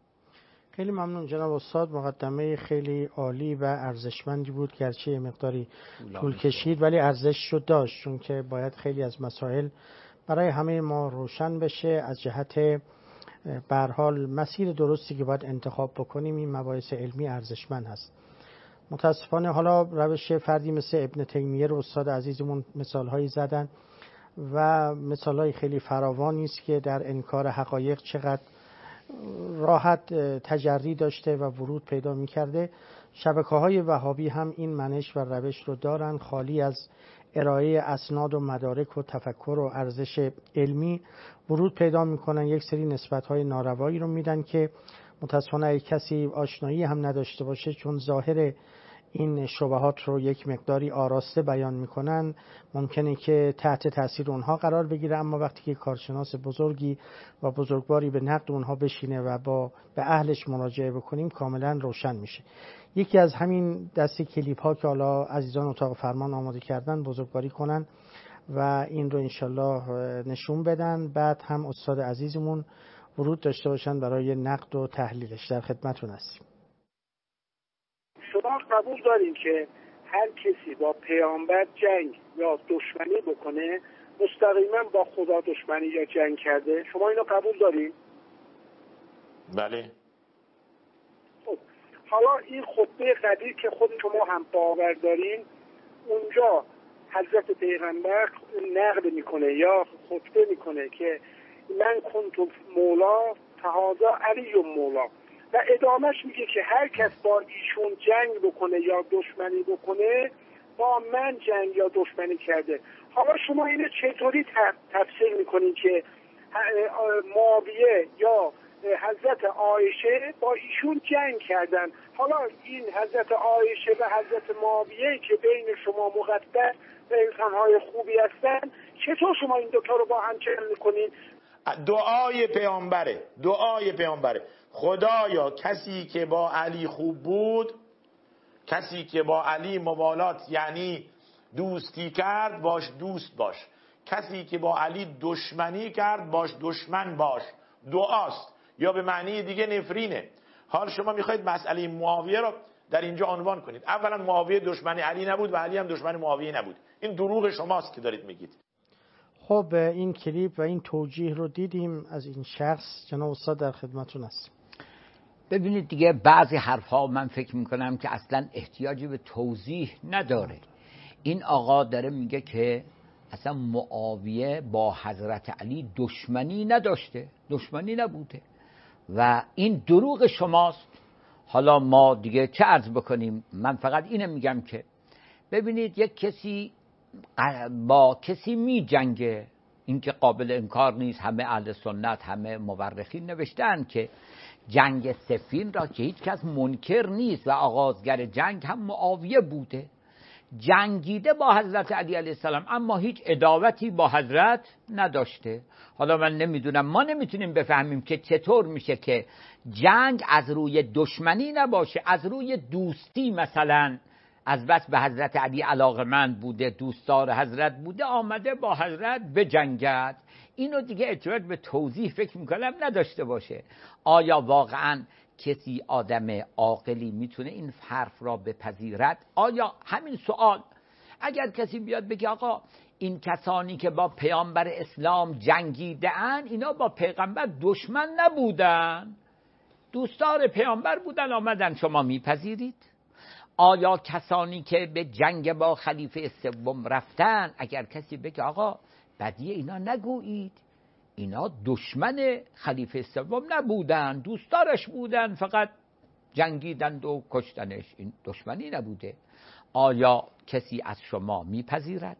خیلی ممنون جناب استاد، مقدمه خیلی عالی و ارزشمندی بود، گرچه مقداری طول کشید ولی ارزششو داشت، چون که باید خیلی از مسائل برای همه ما روشن بشه. از جهت به هر حال مسیر درستی که باید انتخاب بکنیم این مباحث علمی ارزشمند هست. متاسفانه حالا روش فردی مثل ابن تیمیه رو استاد عزیزمون مثالهایی زدن و مثالهای خیلی فراوانی است که در انکار حقایق چقدر راحت تجری داشته و ورود پیدا می‌کرده. شبکه‌های وهابی هم این منش و روش رو دارن، خالی از ارائه اسناد و مدارک و تفکر و ارزش علمی ورود پیدا می‌کنن، یک سری نسبت‌های ناروایی رو میدن که متأسفانه اگه کسی آشنایی هم نداشته باشه، چون ظاهر این شبهات رو یک مقداری آراسته بیان میکنن، ممکنه که تحت تاثیر اونها قرار بگیره، اما وقتی که کارشناس بزرگی و بزرگواری به نقد اونها بشینه و با به اهلش مراجعه بکنیم کاملا روشن میشه. یکی از همین دسته کلیپ ها که حالا عزیزان اتاق فرمان آماده کردن بزرگواری کنن و این رو انشالله نشون بدن، بعد هم استاد عزیزمون ورود داشته باشن برای نقد و تحلیلش. در خدمتون هستیم. شما قبول دارین که هر کسی با پیامبر جنگ یا دشمنی بکنه مستقیما با خدا دشمنی یا جنگ کرده؟ شما اینو قبول دارین؟ بله. خب حالا این خطبه قدیر که خود شما هم باور دارین، اونجا حضرت پیغمبر نقد میکنه یا خطبه میکنه که من کنت مولا فهذا علی مولا، و ادامهش میگه که هر کس با ایشون جنگ بکنه یا دشمنی بکنه با من جنگ یا دشمنی کرده. حالا شما اینو چطوری تفسیر میکنین که معاویه یا حضرت عایشه با ایشون جنگ کردن؟ حالا این حضرت عایشه و حضرت معاویه که بین شما مقدس و انسانهای خوبی هستن، چطور شما این دوتا رو با هم جمع میکنین؟ دعای پیامبره، دعای پیامبره خدایا کسی که با علی خوب بود، کسی که با علی موالات یعنی دوستی کرد باش دوست باش، کسی که با علی دشمنی کرد باش دشمن باش. دعاست یا به معنی دیگه نفرینه. حال شما میخواید مسئله معاویه رو در اینجا عنوان کنید. اولا معاویه دشمن علی نبود و علی هم دشمن معاویه نبود. این دروغ شماست که دارید میگید. خب این کلیپ و این توجیه رو دیدیم از این شخص. جناب استاد در خدمتون هستیم. ببینید دیگه بعضی حرفها من فکر میکنم که اصلا احتیاجی به توضیح نداره. این آقا داره میگه که اصلا معاویه با حضرت علی دشمنی نداشته، دشمنی نبوده و این دروغ شماست. حالا ما دیگه چه عرض بکنیم؟ من فقط اینو میگم که ببینید یک کسی با کسی می جنگه، این که قابل انکار نیست. همه اهل سنت، همه مورخین نوشتن که جنگ صفین را که هیچ کس منکر نیست و آغازگر جنگ هم معاویه بوده، جنگیده با حضرت علی علیه السلام، اما هیچ عداوتی با حضرت نداشته. حالا من نمیدونم، ما نمیتونیم بفهمیم که چطور میشه که جنگ از روی دشمنی نباشه، از روی دوستی، مثلا از بس به حضرت علی علاقمند بوده، دوستدار حضرت بوده، آمده با حضرت بجنگد. اینو دیگه احتیاج به توضیح فکر میکنم نداشته باشه. آیا واقعا کسی آدم عاقلی میتونه این حرف را بپذیرد؟ آیا همین سوال، اگر کسی بیاد بگه آقا این کسانی که با پیامبر اسلام جنگیده ان، اینا با پیغمبر دشمن نبودن، دوستدار پیامبر بودن، آمدن، شما میپذیرید؟ آیا کسانی که به جنگ با خلیفه سوم رفتن، اگر کسی بگه آقا بدیه اینا نگویید، اینا دشمن خلیفه سوم نبودن، دوستدارش بودن، فقط جنگیدند و کشتنش، این دشمنی نبوده، آیا کسی از شما میپذیرد؟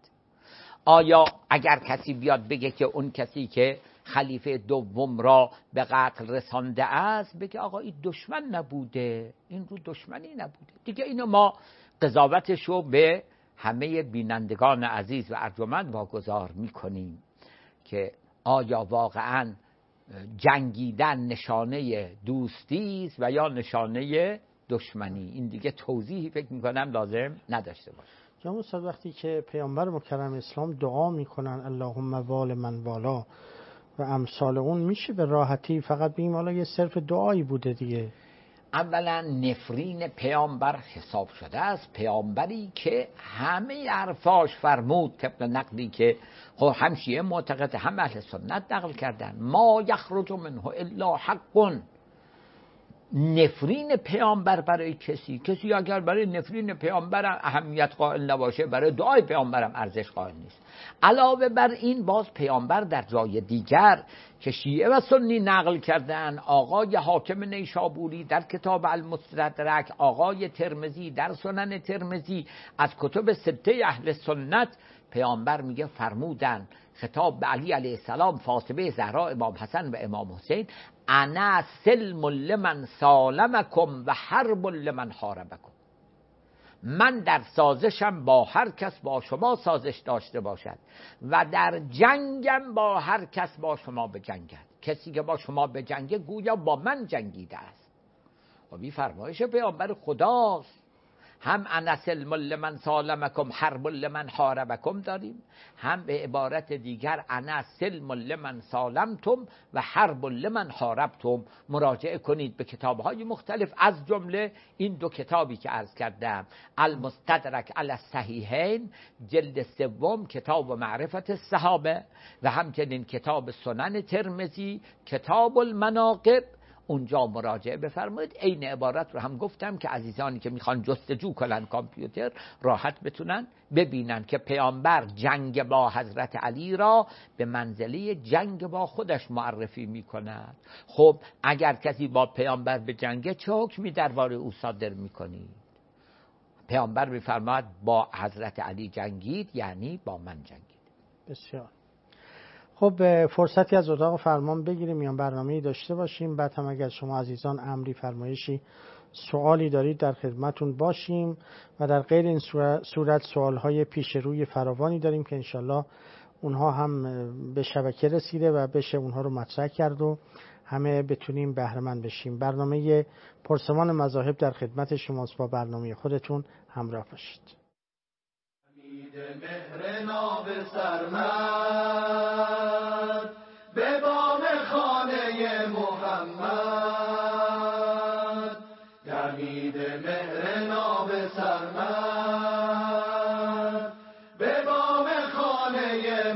آیا اگر کسی بیاد بگه که اون کسی که خلیفه دوم را به قتل رسانده است، بگه آقا این دشمن نبوده، این رو دشمنی نبوده، دیگه اینو ما قضاوتش رو به همه بینندگان عزیز و ارجمند واگذار میکنیم که آیا واقعا جنگیدن نشانه دوستی است و یا نشانه دشمنی. این دیگه توضیحی فکر میکنم لازم نداشته باشه. جناب استاد وقتی که پیامبر مکرم اسلام دعا میکنن اللهم وال من والا و امثال اون، میشه به راحتی فقط بگیم حالا یه صرف دعایی بوده دیگه؟ اولا نفرین پیامبر حساب شده است، پیامبری که همه حرفاش فرمود طبق نقلی که خب هم شیعه معتقد هم اهل سنت نقل کردن، ما یخرج منه الا حق. نفرین پیامبر برای کسی کسی اگر برای نفرین پیامبر اهمیت قائل نباشه، برای دعای پیامبرم ارزش قائل نیست. علاوه بر این باز پیامبر در جای دیگر که شیعه و سنی نقل کردن، آقای حاکم نیشابوری در کتاب المستدرک، آقای ترمذی در سنن ترمذی، از کتب سته اهل سنت، پیامبر میگه فرمودن خطاب به علی علیه السلام، فاطمه زهرا، امام حسن و امام حسین، انا سلم لمن سالمکم و حرب لمن حاربکم. من در سازشم با هر کس با شما سازش داشته باشد و در جنگم با هر کس با شما بجنگد. کسی که با شما بجنگه گویا با من جنگیده است. و بی فرمایش پیامبر خداست. هم انا سلم لمن سالمکم حرب لمن حاربکم داریم، هم به عبارت دیگر انا سلم لمن سالمتم و حرب لمن حاربتم. مراجعه کنید به کتاب‌های مختلف، از جمله این دو کتابی که عرض کردم، المستدرک علی الصحیحین جلد سوم کتاب و معرفت الصحابه و همچنین کتاب سنن ترمذی کتاب المناقب، اونجا مراجعه بفرمایید. عین عبارت رو هم گفتم که عزیزانی که میخوان جستجو کنن کامپیوتر راحت بتونن ببینن که پیامبر جنگ با حضرت علی را به منزله جنگ با خودش معرفی میکند. خب اگر کسی با پیامبر به جنگه، چه حکمی درباره او صادر میکنید؟ پیامبر میفرماید با حضرت علی جنگید، یعنی با من جنگید. بسیار خب، فرصتی از اتاق فرمان بگیریم، میان برنامه‌ای داشته باشیم. بعد هم اگر شما عزیزان امری، فرمایشی، سوالی دارید در خدمتون باشیم و در غیر این صورت سوالهای پیش روی فراوانی داریم که انشالله اونها هم به شبکه رسیده و بشه اونها رو مطرح کرد و همه بتونیم بهره‌مند بشیم. برنامه پرسمان مذاهب در خدمت شماست، با برنامه خودتون همراه باشید. دمید مهر ناب سرمد به بام خانه محمد، دمید مهر ناب سرمد به بام خانه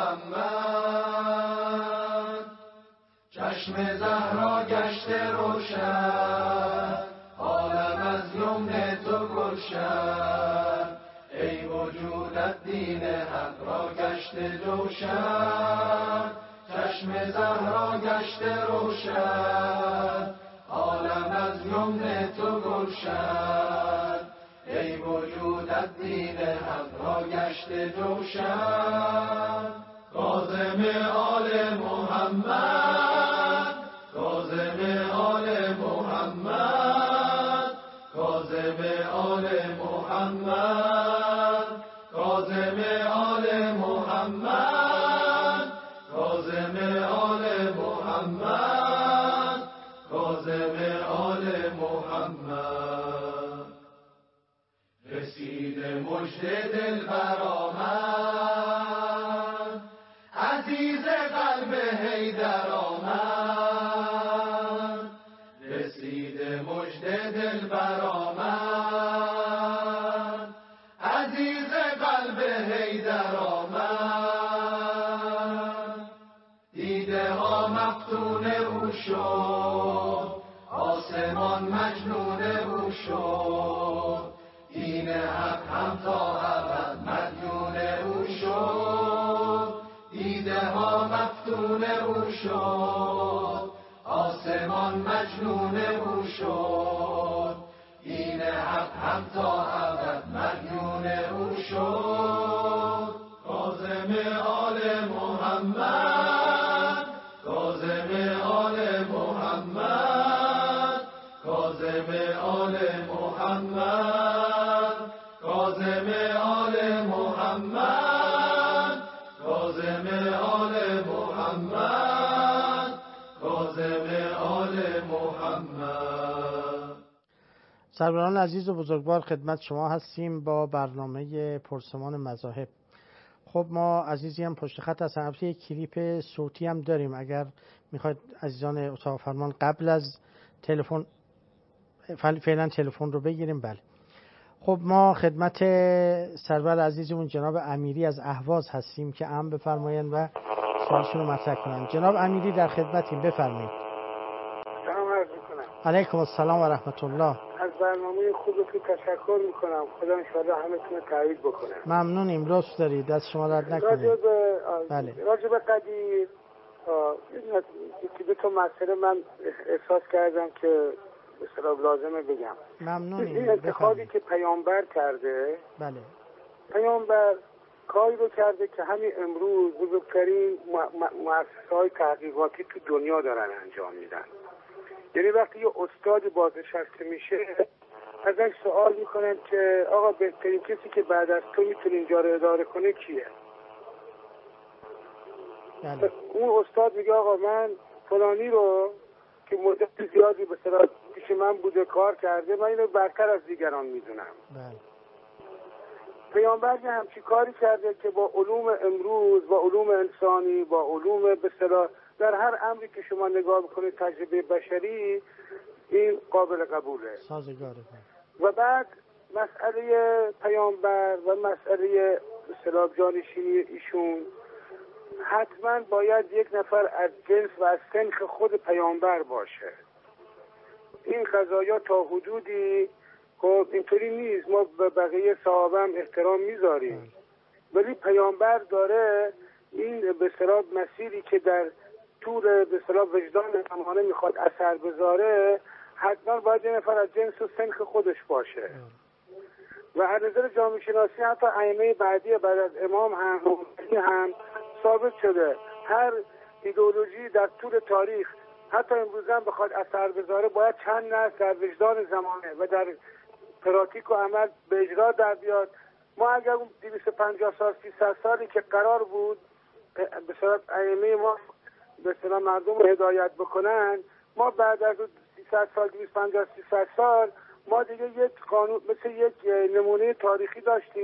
محمد. چشم زهرا گشت روشن، عالم از یمن تو گلشن، ای وجودت دین حق را گشت جوشن. چشم زهرا گشت روشن، عالم از یمن تو گلشن، ای وجودت دین حق را گشت جوشن. کاظم آل محمد، کاظم آل محمد، کاظم آل محمد، کاظم آل محمد، کاظم آل محمد، کاظم آل محمد. رسید مژده دلبر آمد، عزیز قلب حیدر آمد. رسید مژده دلبر آمد، عزیز قلب حیدر آمد. دیده ها مفتون او شد، آسمان مجنون او شد، دین حق هم تا ابد مدیون او شد. دیده ها مفتون او شد، آسمان مجنون او شد، دین حق هم تا ابد مدیون او شد. کاظم آل محمد، کاظم آل محمد، کاظم آل محمد، کاظم آل محمد، کاظم آل محمد، کاظم آل محمد. سروران عزیز و بزرگوار، خدمت شما هستیم با برنامه پرسمان مذاهب. خب ما عزیزی هم پشت خط هستن، البته یک کلیپ صوتی هم داریم اگر میخواید عزیزان اتاق فرمان قبل از تلفن فعلا تلفن رو بگیریم. بله خب ما خدمت سرور عزیزمون جناب امیری از اهواز هستیم که هم بفرمایند و سوالشون رو مطرح کنند. جناب امیری در خدمتیم، بفرمایید. سلام عرض میکنم. علیکم السلام و رحمت الله. از برنامه خوبتون تشکر میکنم. خدا انشاءالله همتون رو تایید بکنه. ممنونیم، لطف دارید، دست شما درد نکنه. راجب بله. راجب قدیر یکی دو تا مسئله من احساس کردم که به اصطلاح لازمه بگم. ممنونیم. این انتخابی که پیامبر کرده، بله، پیامبر کاری رو کرده که همین امروز بزرگترین مؤسسه‌های تحقیقاتی تو دنیا دارن انجام میدن. یعنی وقتی یه استادی بازنشسته میشه ازش سوال میکنن که آقا بهترین کسی که بعد از تو میتونه اینجا رو اداره کنه کیه؟ بله. اون استاد میگه آقا من فلانی رو که مدت زیادی به صلاح پیش من بوده کار کرده، من اینو برتر از دیگران میدونم. بله. پیامبر همچی کاری کرده که با علوم امروز، با علوم انسانی، با علوم به اصطلاح در هر امری که شما نگاه بکنید تجربه بشری، این قابل قبوله. سازگاره. و بعد مسئله پیامبر و مسئله به اصطلاح جانشینی ایشون، حتما باید یک نفر از جنس و از سنخ خود پیامبر باشه. این قضایا تا حدودی خب اینطوری نیست، ما به بقیه صحابه هم احترام میذاریم، ولی پیامبر داره این به اصطلاح مسیری که در طول به اصطلاح وجدان زمانه میخواد اثر بذاره، حتما باید یه نفر از جنس و سنخ خودش باشه. و از نظر جامعه شناسی حتی ائمه بعدی بعد از امام هم هم ثابت شده هر ایدئولوژی در طول تاریخ حتی امروز هم بخواد اثر بذاره باید چند نسل در وجدان زمانه و در پراتیک و عمل به اجرا در بیاد. ما اگر اون دویست و پنجاه سال سیصد سالی که قرار بود به صورت ائمه ما به اصطلاح مردم رو هدایت بکنن، ما بعد از سیصد سال دویست و پنجاه سیصد سال ما دیگه یک قانون مثل یک نمونه تاریخی داشتیم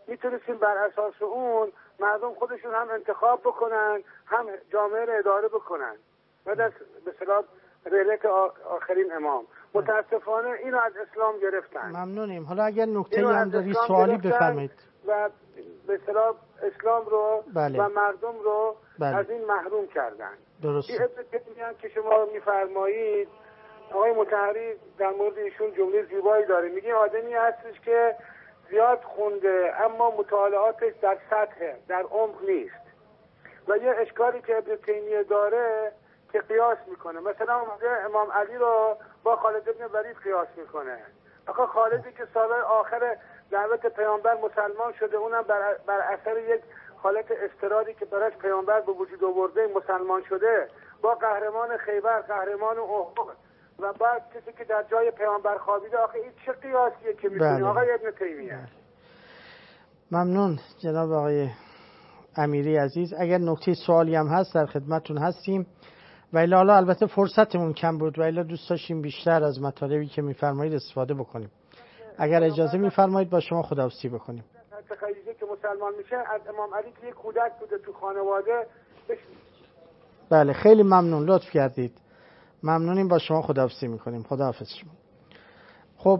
میتونستیم بر اساس اون مردم خودشون هم انتخاب بکنن، هم جامعه رو اداره بکنن بعد از به اصطلاح رحلت آخرین امام. متاسفانه اینو از اسلام گرفتن. ممنونیم. حالا اگر نکته‌ای هم داری سوالی بفرمایید. و به اصطلاح اسلام رو بله. و مردم رو بله. از این محروم کردن. درسته. این اتفاقی که شما میفرمایید آقای مطهری در مورد ایشون جمله زیبایی داره، میگه آدمی هستش که زیاد خونده اما مطالعاتش در سطح در عمق نیست. و یه اشکالی که ابن تیمیه داره که قیاس میکنه، مثلا اومده امام علی رو با خالد ابن ولید قیاس میکنه. آخه خالدی که سالهای آخر دعوت پیامبر مسلمان شده، اونم بر, بر اثر یک حالت اضطراری که براش پیامبر به وجود آورده مسلمان شده، با قهرمان خیبر، قهرمان احد و بعد کسی که در جای پیامبر خوابیده، آخه این چه قیاسیه که میکنه بله. آقای ابن تیمیه؟ بله. ممنون جناب آقای امیری عزیز. اگر نکته سوالی هم هست در خدمتون هستیم، و الا حالا البته فرصتمون کم بود و الا دوست داشتیم بیشتر از مطالبی که میفرمایید استفاده بکنیم. اگر اجازه میفرمایید با شما خداحافظی بکنیم. خدیجه که مسلمان میشه از امام علی که یک کودک بوده تو خانواده بش... بله خیلی ممنون، لطف کردید. ممنونیم، با شما خداحافظی میکنیم. خداحافظ شما. خب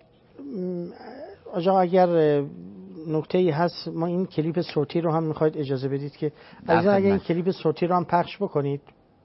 آقا اگر نکته‌ای هست، ما این کلیپ صوتی رو هم میخواید اجازه بدید که عزیزان اگر این کلیپ صوتی رو هم پخش بکنید.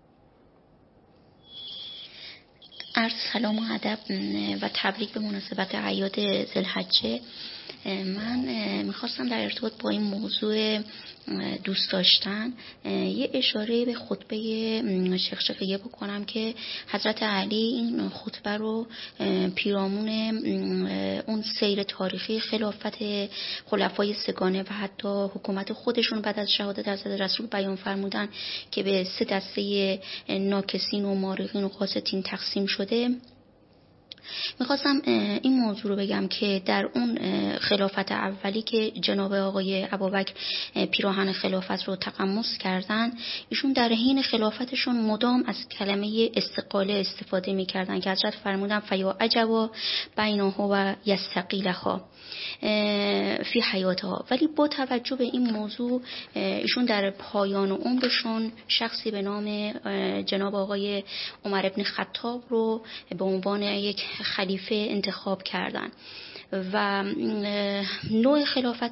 عرض سلام و ادب و تبریک به مناسبت اعیاد ذوالحجه. من میخواستم در ارتباط با این موضوع دوست داشتن یه اشاره به خطبه شیخ شفیعی بکنم که حضرت علی این خطبه رو پیرامون اون سیر تاریخی خلافت خلفای سگانه و حتی حکومت خودشون بعد از شهادت حضرت رسول بیان فرمودن که به سه دسته ناکسین و مارقین و قاسطین تقسیم شده. میخواستم این موضوع رو بگم که در اون خلافت اولی که جناب آقای ابوبکر پیراهن خلافت رو تقمص کردن، ایشون در حین خلافتشون مدام از کلمه استقاله استفاده میکردن که حضرت فرمودن فیا عجبا بینه و یستقیلها فی حیاتها. ولی با توجه به این موضوع ایشون در پایان عمرشون شخصی به نام جناب آقای عمر ابن خطاب رو به عنوان یک خلیفه انتخاب کردن و نوع خلافت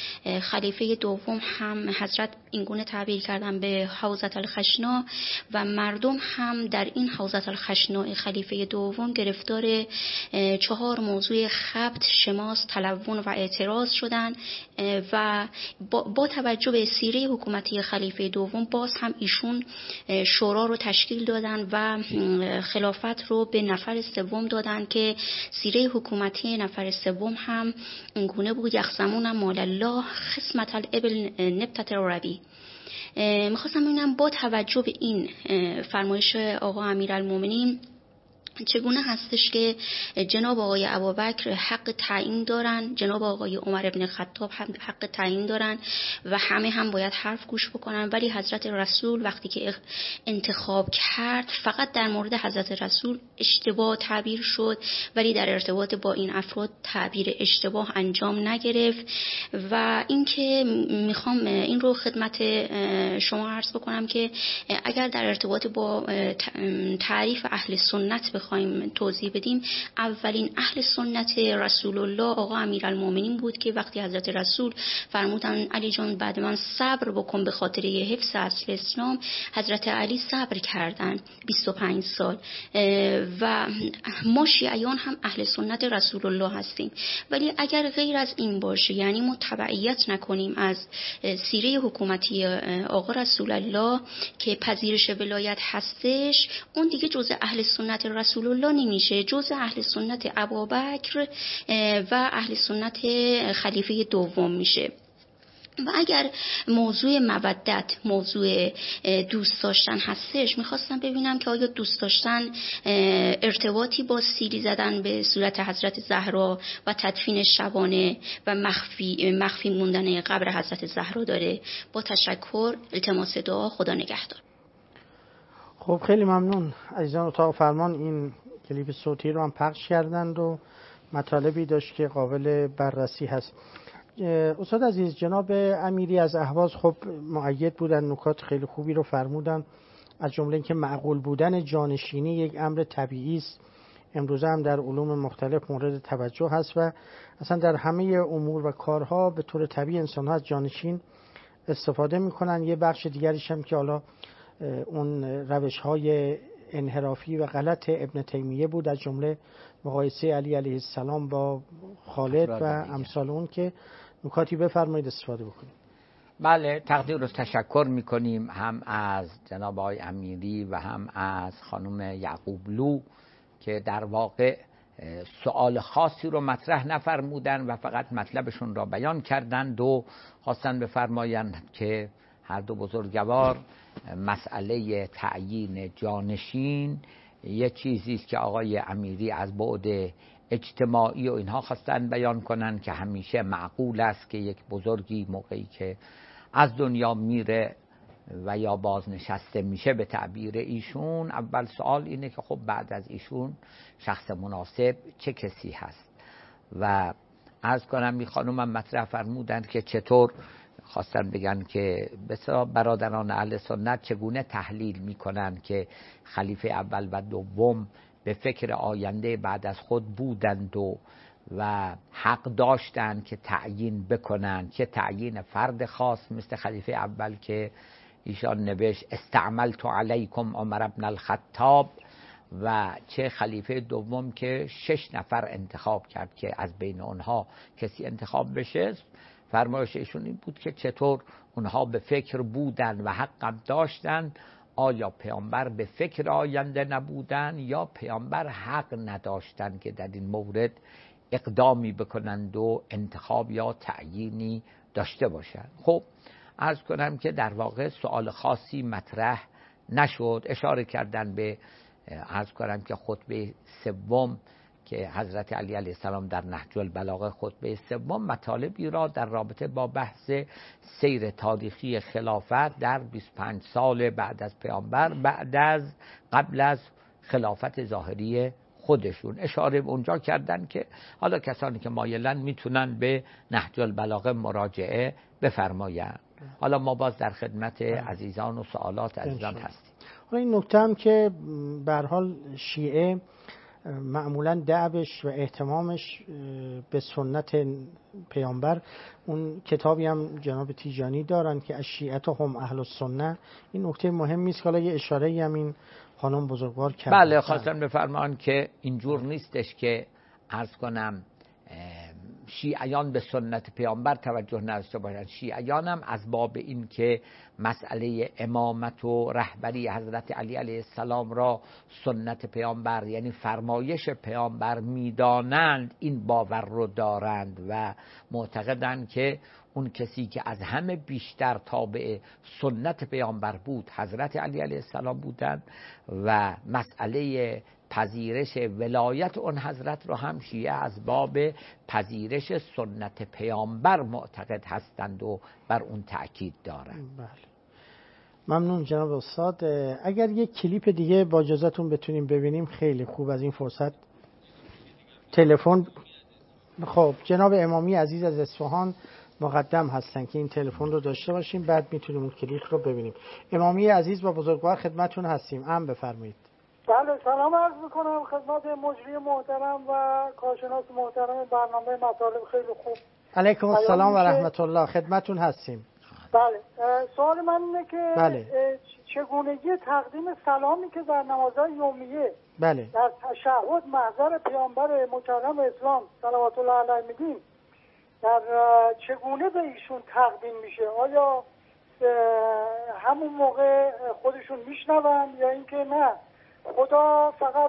خلیفه دوم هم حضرت اینگونه تعبیر کردن به حوزة الخشنا و مردم هم در این حوزة الخشنا خلیفه دوم گرفتار چهار موضوع خبط، شماس، تلون و اعتراض شدن و با توجه به سیره حکومتی خلیفه دوم باز هم ایشون شورا رو تشکیل دادن و خلافت رو به نفر سوم دادن که سیره حکومتی نفر سوم هم اینگونه بود یخزمون مال الله خصمت الابل نبتت ربی. میخواستم ببینم با توجه به این فرمایش آقا امیرالمومنین چگونه هستش که جناب آقای ابوبکر حق تعیین دارن، جناب آقای عمر ابن خطاب هم حق تعیین دارن و همه هم باید حرف گوش بکنن، ولی حضرت رسول وقتی که انتخاب کرد فقط در مورد حضرت رسول اشتباه تعبیر شد، ولی در ارتباط با این افراد تعبیر اشتباه انجام نگرفت. و اینکه میخوام این رو خدمت شما عرض بکنم که اگر در ارتباط با تعریف اهل سنت بخوایم توضیح بدیم، اولین اهل سنت رسول الله آقا امیرالمومنین بود که وقتی حضرت رسول فرمودن علی جان بعد من صبر بکن به خاطر حفظ اصل اسلام، حضرت علی صبر کردن بیست و پنج سال. و ما شیعیان هم اهل سنت رسول الله هستیم، ولی اگر غیر از این باشه، یعنی ما تبعیت نکنیم از سیره حکومتی آقا رسول الله که پذیرش ولایت هستش، اون دیگه جزء اهل سنت رسول الله نمیشه، جزء اهل سنت ابوبکر و اهل سنت خلیفه دوم میشه. و اگر موضوع مودت، موضوع دوست داشتن هستش، میخواستم ببینم که آیا دوست داشتن ارتباطی با سیلی زدن به صورت حضرت زهرا و تدفین شبانه و مخفی مخفی موندن قبر حضرت زهرا داره؟ با تشکر، التماس دعا، خدا نگهدار. خب خیلی ممنون. عزیزان اتاق فرمان این کلیپ صوتی رو هم پخش کردند و مطالبی داشت که قابل بررسی هست. استاد عزیز، جناب امیری از اهواز خب مؤید بودن، نکات خیلی خوبی رو فرمودن، از جمله اینکه معقول بودن جانشینی یک امر طبیعی است، امروزه هم در علوم مختلف مورد توجه هست و اصلا در همه امور و کارها به طور طبیعی انسان ها از جانشین استفاده میکنن. یه بخش دیگریش هم که حالا اون روش های انحرافی و غلط ابن تیمیه بود، از جمله مقایسه علی علیه السلام با خالد و امثال اون، که نکاتی بفرمایید استفاده بکنید. بله، تقدیر و تشکر میکنیم هم از جناب آقای امیری و هم از خانم یعقوبلو که در واقع سوال خاصی رو مطرح نفرمودن و فقط مطلبشون را بیان کردند و خواستن بفرمایند که هر دو بزرگوار مسئله تعیین جانشین یه چیزی است که آقای امیری از بعد اجتماعی و اینها خواستن بیان کنن که همیشه معقول است که یک بزرگی موقعی که از دنیا میره و یا بازنشسته میشه به تعبیر ایشون، اول سوال اینه که خب بعد از ایشون شخص مناسب چه کسی هست. و عرض کنم می خانومم مطرح فرمودند که چطور خواستن بگن که بسیار برادران اهل سنت چگونه تحلیل میکنن که خلیفه اول و دوم به فکر آینده بعد از خود بودند و و حق داشتند که تعیین بکنن، چه تعیین فرد خاص مثل خلیفه اول که ایشان نوشت استعملت علیکم عمر بن الخطاب، و چه خلیفه دوم که شش نفر انتخاب کرد که از بین اونها کسی انتخاب بشه. فرمایش ایشون این بود که چطور اونها به فکر بودن و حق داشتن، آیا پیامبر به فکر آینده نبودن یا پیامبر حق نداشتن که در این مورد اقدامی بکنند و انتخاب یا تعیینی داشته باشند. خب عرض کنم که در واقع سوال خاصی مطرح نشد. اشاره کردن به عرض کنم که خطبه سوم که حضرت علی علیه السلام در نهج البلاغه خطبه سوم مطالبی را در رابطه با بحث سیر تاریخی خلافت در بیست و پنج سال بعد از پیامبر، بعد از قبل از خلافت ظاهری خودشون اشاره اونجا کردن که حالا کسانی که مایلن میتونن به نهج البلاغه مراجعه بفرمایند. حالا ما باز در خدمت عزیزان و سوالات عزیزان هستیم. حالا این نکته هم که به هر حال شیعه معمولا دعوش و اهتمامش به سنت پیامبر، اون کتابی هم جناب تیجانی دارن که از شیعت هم اهل السنه، این نکته مهمی است که حالا یه اشاره‌ای هم این خانم بزرگوار کرد. بله، خواستم بفرمان که اینجور نیستش که عرض کنم شیعیان به سنت پیامبر توجه نداشته باشند. شیعیان هم از باب این که مسئله امامت و رهبری حضرت علی علیه السلام را سنت پیامبر یعنی فرمایش پیامبر میدانند، این باور رو دارند و معتقدند که اون کسی که از همه بیشتر تابع سنت پیامبر بود حضرت علی علیه السلام بودند و مسئله پذیرش ولایت اون حضرت رو هم شیعه از باب پذیرش سنت پیامبر معتقد هستند و بر اون تأکید دارند. بله، ممنون جناب استاد. اگر یک کلیپ دیگه با اجازهتون بتونیم ببینیم خیلی خوب از این فرصت. تلفن، خب جناب امامی عزیز از اصفهان مقدم هستن که این تلفن رو داشته باشیم، بعد میتونیم اون کلیپ رو ببینیم. امامی عزیز با بزرگوار خدمتتون هستیم، ام بفرمایید. بله، سلام عرض میکنم خدمت مجری محترم و کارشناس محترم برنامه مطالب خیلی خوب. علیکم السلام و رحمت الله، خدمتتون هستیم. بله، سوال من اینه که بله. چگونگی تقدیم سلامی که در نمازهای یومیه بله. در تشهد محضر پیامبر مکرم اسلام صلوات الله علیه میگیم، در چگونه به ایشون تقدیم میشه؟ آیا همون موقع خودشون میشنون یا اینکه نه خدا فقط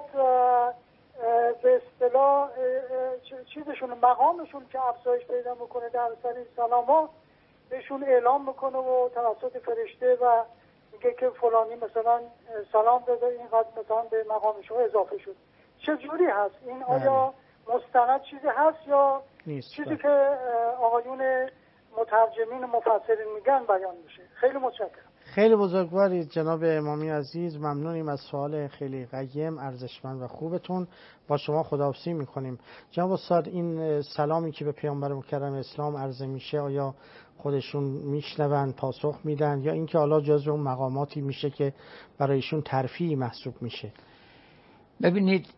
به اصطلاح چیزشون مقامشون که افزایش پیدا میکنه در سر این سلاما بهشون اعلام میکنه و توسط فرشته و میگه که فلانی مثلا سلام داده، اینقدر مثلا به مقامش اضافه شد. چه جوری هست این؟ آیا مستند چیزی هست یا نیست؟ چیزی که آقایون مترجمین مفسرین میگن بیان میشه؟ خیلی متشکرم. خیلی بزرگوارید جناب امامی عزیز، ممنونیم از سوال خیلی قیم، ارزشمند و خوبتون. با شما خداحافظی میکنیم. جناب استاد، این سلامی که به پیامبر مکرم اسلام عرضه میشه آیا خودشون میشنون پاسخ میدن یا اینکه حالا جزو اون مقاماتی میشه که برایشون ترفیعی محسوب میشه؟ ببینید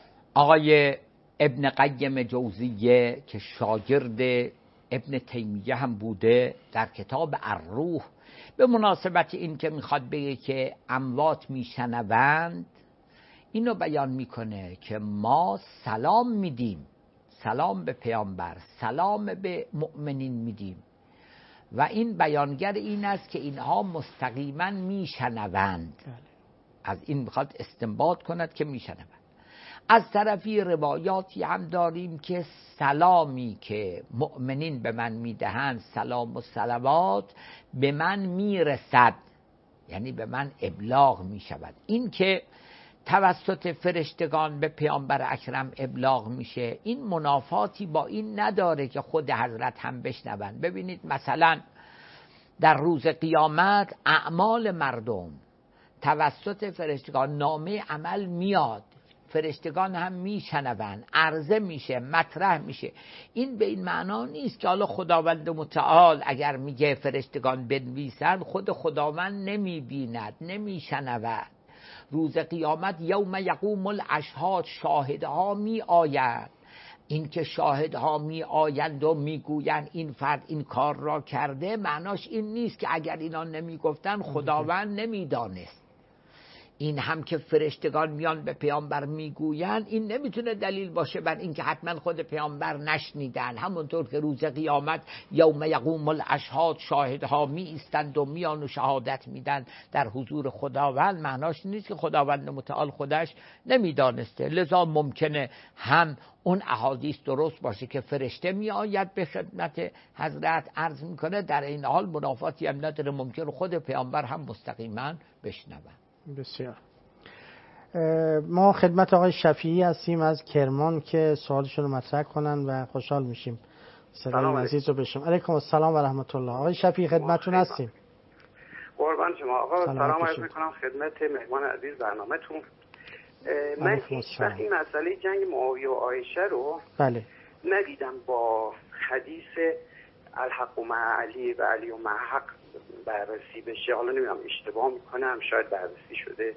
آقای ابن قیم جوزیه که شاگرد ابن تیمیه هم بوده، در کتاب الروح به مناسبت این که میخواد بگه که اموات میشنوند اینو بیان میکنه که ما سلام میدیم، سلام به پیامبر، سلام به مؤمنین میدیم و این بیانگر این است که اینها مستقیما میشنوند. از این میخواد استنباط کند که میشنوند. از طرفی روایاتی هم داریم که سلامی که مؤمنین به من میدهند، سلام و صلوات، به من میرسد، یعنی به من ابلاغ میشود. این که توسط فرشتگان به پیامبر اکرم ابلاغ میشه، این منافاتی با این نداره که خود حضرت هم بشنوند. ببینید مثلا در روز قیامت اعمال مردم توسط فرشتگان نامه عمل میاد، فرشتگان هم میشنوند، عرضه میشه، مطرح میشه. این به این معنا نیست که حالا خداوند متعال اگر میگه فرشتگان بنویسند، خود خداوند نمیبیند، نمیشنود. روز قیامت یوم یقوم الاشهاد، شاهدها می آیند. این که شاهدها می آیند و میگویند این فرد این کار را کرده، معناش این نیست که اگر اینا نمیگفتن خداوند نمیدانست. این هم که فرشتگان میان به پیامبر میگویند، این نمیتونه دلیل باشه بر اینکه حتما خود پیامبر نشنیدن. همونطور که روز قیامت یوم یقوم الاشهاد، شاهدها می ایستند و میان و شهادت میدن در حضور خداوند، معناش نیست که خداوند متعال خودش نمیدانسته. لذا ممکنه هم اون احادیث درست باشه که فرشته می آید به خدمت حضرت عرض میکنه، در این حال منافاتی هم نداره، ممکنه خود پیامبر هم مستقیما بشنوه. بسیار. ما خدمت آقای شفیعی هستیم از کرمان که سوالشون رو مطرح کنن و خوشحال میشیم صدای عزیز رو بشنویم. علیکم السلام و رحمت الله. آقای شفیعی خدمتتون هستیم. قربان شما آقا. سلام, سلام عرض میکنم خدمت مهمان عزیز برنامه‌تون. من هیچ وقت این مسئله جنگ معاویه و عایشه رو بله ندیدم با حدیث الحق مع علی و علی مع حق بررسی بشه. حالا نمیدونم اشتباه میکنم، شاید بررسی شده،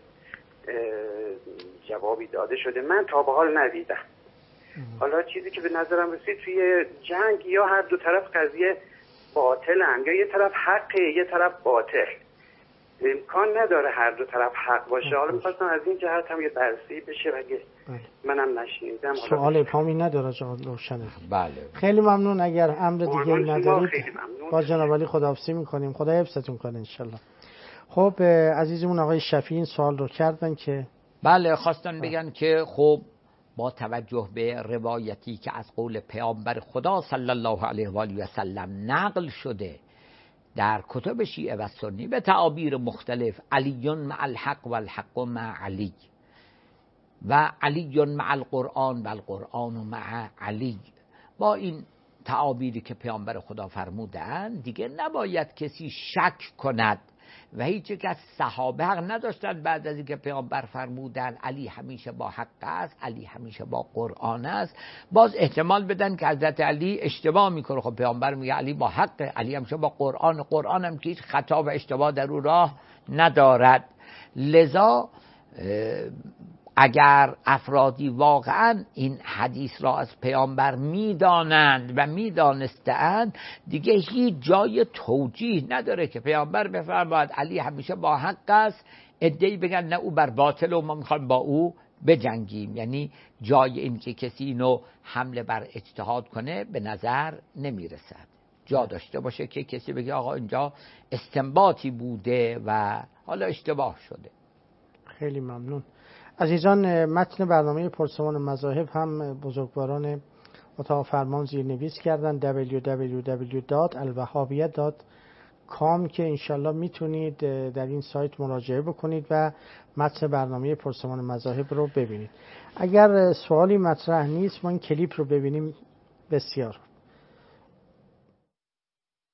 جوابی داده شده، من تا به حال ندیدم. حالا چیزی که به نظرم رسید توی جنگ یا هر دو طرف قضیه باطلن یا یه طرف حقه یه طرف باطل، امکان نداره هر دو طرف حق باشه. حالا میخواستم از این جهت هم یه بررسی بشه و اگه منم نشنیدم. سوال پامی نداره جواب روشنه. بله خیلی ممنون. اگر امر دیگه ندارید با جناب علی خداحافظی میکنیم. خدا حفظتون کنه انشالله. خب عزیزمون آقای شفیعی این سوال رو کردن که بله خواستن بگن که خب با توجه به روایتی که از قول پیامبر خدا صلی الله علیه و آله و سلم نقل شده در کتب شیعه و سنی به تعابیر مختلف، علی مع الحق و الحق مع علی و علی مع القرآن و القرآن مع علی، با این تعابیری که پیامبر خدا فرمودن دیگه نباید کسی شک کند و هیچ یک از صحابه حق نداشتن بعد از اینکه پیامبر فرمودن علی همیشه با حق است، علی همیشه با قرآن است، باز احتمال بدن که حضرت علی اشتباه میکنه. خب پیامبر میگه علی با حق، علی همیشه با قرآن، قرآن هم که هیچ خطا و اشتباه در او راه ندارد. لذا اگر افرادی واقعا این حدیث را از پیامبر میدانند و میدانستند، دیگه هیچ جای توجیه نداره که پیامبر بفرماید علی همیشه با حق است، عده‌ای بگن نه او بر باطل و ما میخوایم با او بجنگیم. یعنی جای این که کسی اینو حمله بر اجتهاد کنه به نظر نمیرسد. جا داشته باشه که کسی بگه آقا اینجا استنباطی بوده و حالا اشتباه شده. خیلی ممنون. عزیزان متن برنامه پرسمان مذاهب هم بزرگواران اتاق فرمان زیرنویس کردن دبلیو دبلیو دبلیو دات الوهابیه دات کام که انشالله میتونید در این سایت مراجعه بکنید و متن برنامه پرسمان مذاهب رو ببینید. اگر سوالی مطرح نیست ما این کلیپ رو ببینیم. بسیار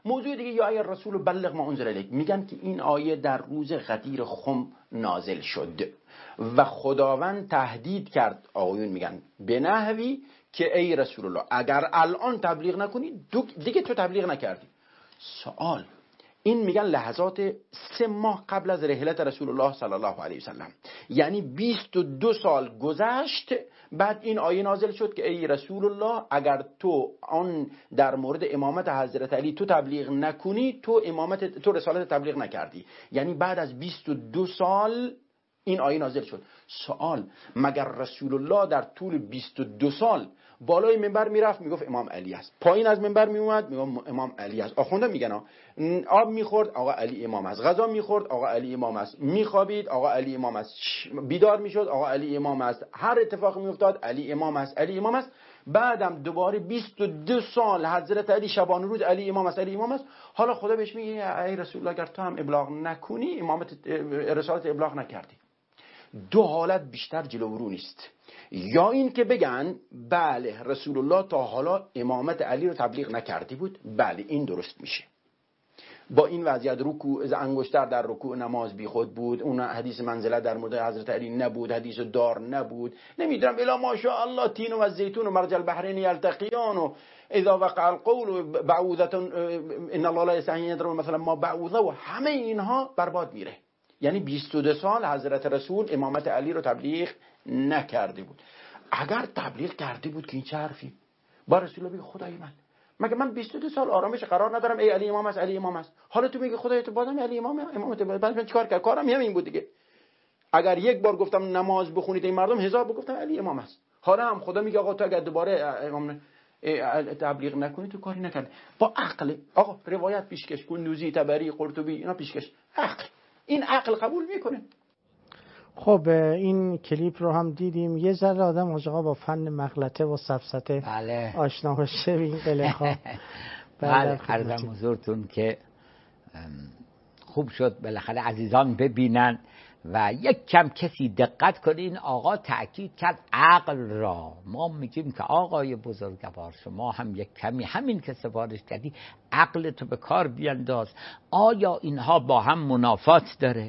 موضوع دیگه یا ای رسول بلغ ما انزل الیک، میگن که این آیه در روز غدیر خم نازل شد و خداوند تهدید کرد، آقایون میگن به نحوی که ای رسول الله اگر الان تبلیغ نکنی دیگه تو تبلیغ نکردی. سوال، این میگن لحظات سه ماه قبل از رحلت رسول الله صلی الله علیه وسلم، یعنی بیست و دو سال گذشت بعد این آیه نازل شد که ای رسول الله اگر تو آن در مورد امامت حضرت علی تو تبلیغ نکنی تو امامت تو رسالت تبلیغ نکردی. یعنی بعد از بیست و دو سال این آیه نازل شد. سوال، مگر رسول الله در طول بیست و دو سال بالای منبر میرفت میگفت امام علی است، پایین از منبر میومد میگفت امام علی است؟ آخونده میگن آب میخورد آقا علی امام است، غذا میخورد آقا علی امام است، میخوابید آقا علی امام است، بیدار میشد آقا علی امام است، هر اتفاقی میافتاد علی امام است، علی امام است. بعدم دوباره بیست و دو سال حضرت علی شبانه روز علی امام است، علی امام است. حالا خدا بهش میگه ای رسول الله اگر تو هم ابلاغ نکنی امامت رسالت ابلاغ نکردی. دو حالت بیشتر جلو برو نیست، یا این که بگن بله رسول الله تا حالا امامت علی رو تبلیغ نکردی بود، بله این درست میشه، با این وضعیت رکوع انگشتر در رکوع نماز بی خود بود، اون حدیث منزله در مورد حضرت علی نبود، حدیث دار نبود، نمیدونم الا ماشاء الله تین و زیتون و مرج البحرین یلتقیان و اذا وقع القول بعوضه ان الله لا یستحیی ان یضرب مثلا ما بعوضه و همه اینها برباد میره. یعنی بیست و دو سال حضرت رسول امامت علی رو تبلیغ نکرده بود. اگر تبلیغ کرده بود که این چه حرفی؟ با رسول الله بگه خدای من مگه من بیست و دو سال آرامش قرار ندارم ای علی امام است علی امام است، حالا تو میگی خدای تو بادم علی امام امامت، بعد من چیکار کردم؟ کارم همین بود دیگه. اگر یک بار گفتم نماز بخونید این مردم، هزار بار گفتم علی امام است. حالا هم خدا میگه آقا تو اگر دوباره امام تبلیغ نکنی تو کاری نکرد. با عقل آقا روایت پیشکش کن، نوزی تبری قرطبی اینا پیشکش، عقل این عقل قبول میکنه. خب این کلیپ رو هم دیدیم، یه ذره آدم آقا با فن مغلطه و سفسطه بله. آشنا بشه این قلق‌ها. بله عرضم حضورتون که خوب شد بالاخره عزیزان ببینن و یک کم کسی دقت کنه. این آقا تأکید کرد عقل را. ما میگیم که آقای بزرگوار شما هم یک کمی همین که سفارش کردی عقل تو به کار بینداز. آیا اینها با هم منافات داره؟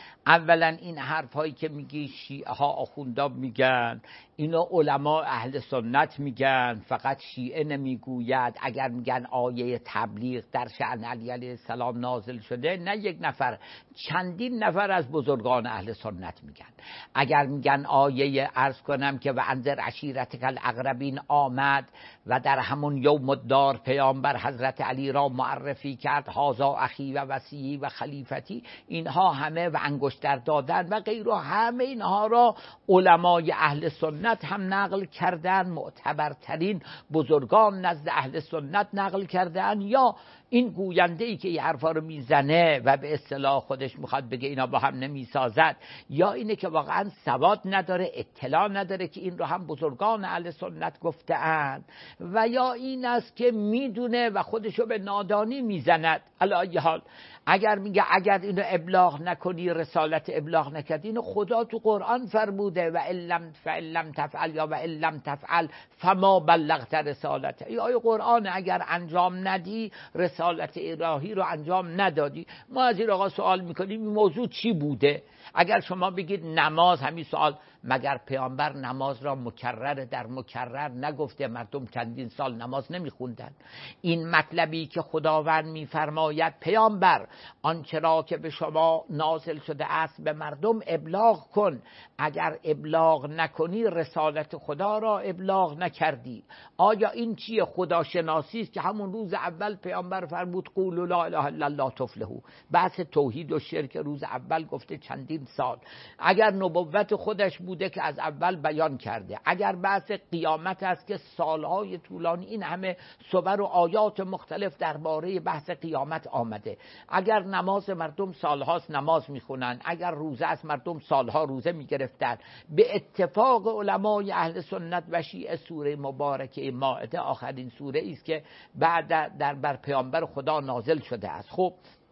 اولا این حرف هایی که میگی شیعه ها آخوندا میگن، اینا علما اهل سنت میگن، فقط شیعه نمیگوید. اگر میگن آیه تبلیغ در شأن علی علیه السلام نازل شده، نه یک نفر چندین نفر از بزرگان اهل سنت میگن. اگر میگن آیه عرض کنم که و انذر عشیرتک الاقربین آمد و در همون یوم الدار پیامبر حضرت علی را معرفی کرد، هازا اخی و وصیی و خلیفتی، اینها همه و انگشتر دادن و غیره، همه اینها را علمای اهل سنت هم نقل کردن، معتبرترین بزرگان نزد اهل سنت نقل کردن. یا این گوینده ای که این حرفا رو میزنه و به اصطلاح خودش میخواد بگه اینا با هم نمیسازد، یا اینه که واقعا سواد نداره، اطلاع نداره که این رو هم بزرگان اهل سنت گفته‌اند، و یا این است که میدونه و خودشو به نادانی میزند. علی حال اگر میگه اگر اینو ابلاغ نکنی رسالت ابلاغ نکردی، اینو خدا تو قرآن فرموده و علم فعلم تفعل یا و علم تفعل فما بلغت رسالته. ای آیه قرآن اگر انجام ندی رسالت الهی رو انجام ندادی. ما از این آقا سوال میکنیم این موضوع چی بوده؟ اگر شما بگید نماز، همین سوال، مگر پیامبر نماز را مکرر در مکرر نگفته مردم چندین سال نماز نمیخوندن؟ این مطلبی که خداوند میفرماید پیامبر آنچه را که به شما نازل شده است به مردم ابلاغ کن، اگر ابلاغ نکنی رسالت خدا را ابلاغ نکردی. آیا این چیه؟ خداشناسی است که همون روز اول پیامبر فرمود قولوا لا اله الا الله تفلحوا. بحث توحید و شرک روز اول گفته چندین سال. اگر نبوت خودش بوده که از اول بیان کرده، اگر بحث قیامت است که سالهای طولانی این همه صور و آیات مختلف درباره بحث قیامت آمده، اگر نماز مردم سالهاست نماز میخونن، اگر روزه است مردم سالها روزه میگرفتن، به اتفاق علمای اهل سنت و شیعه سوره مبارکه مائده آخرین سوره است که بعد در بر پیامبر خدا نازل شده است. خب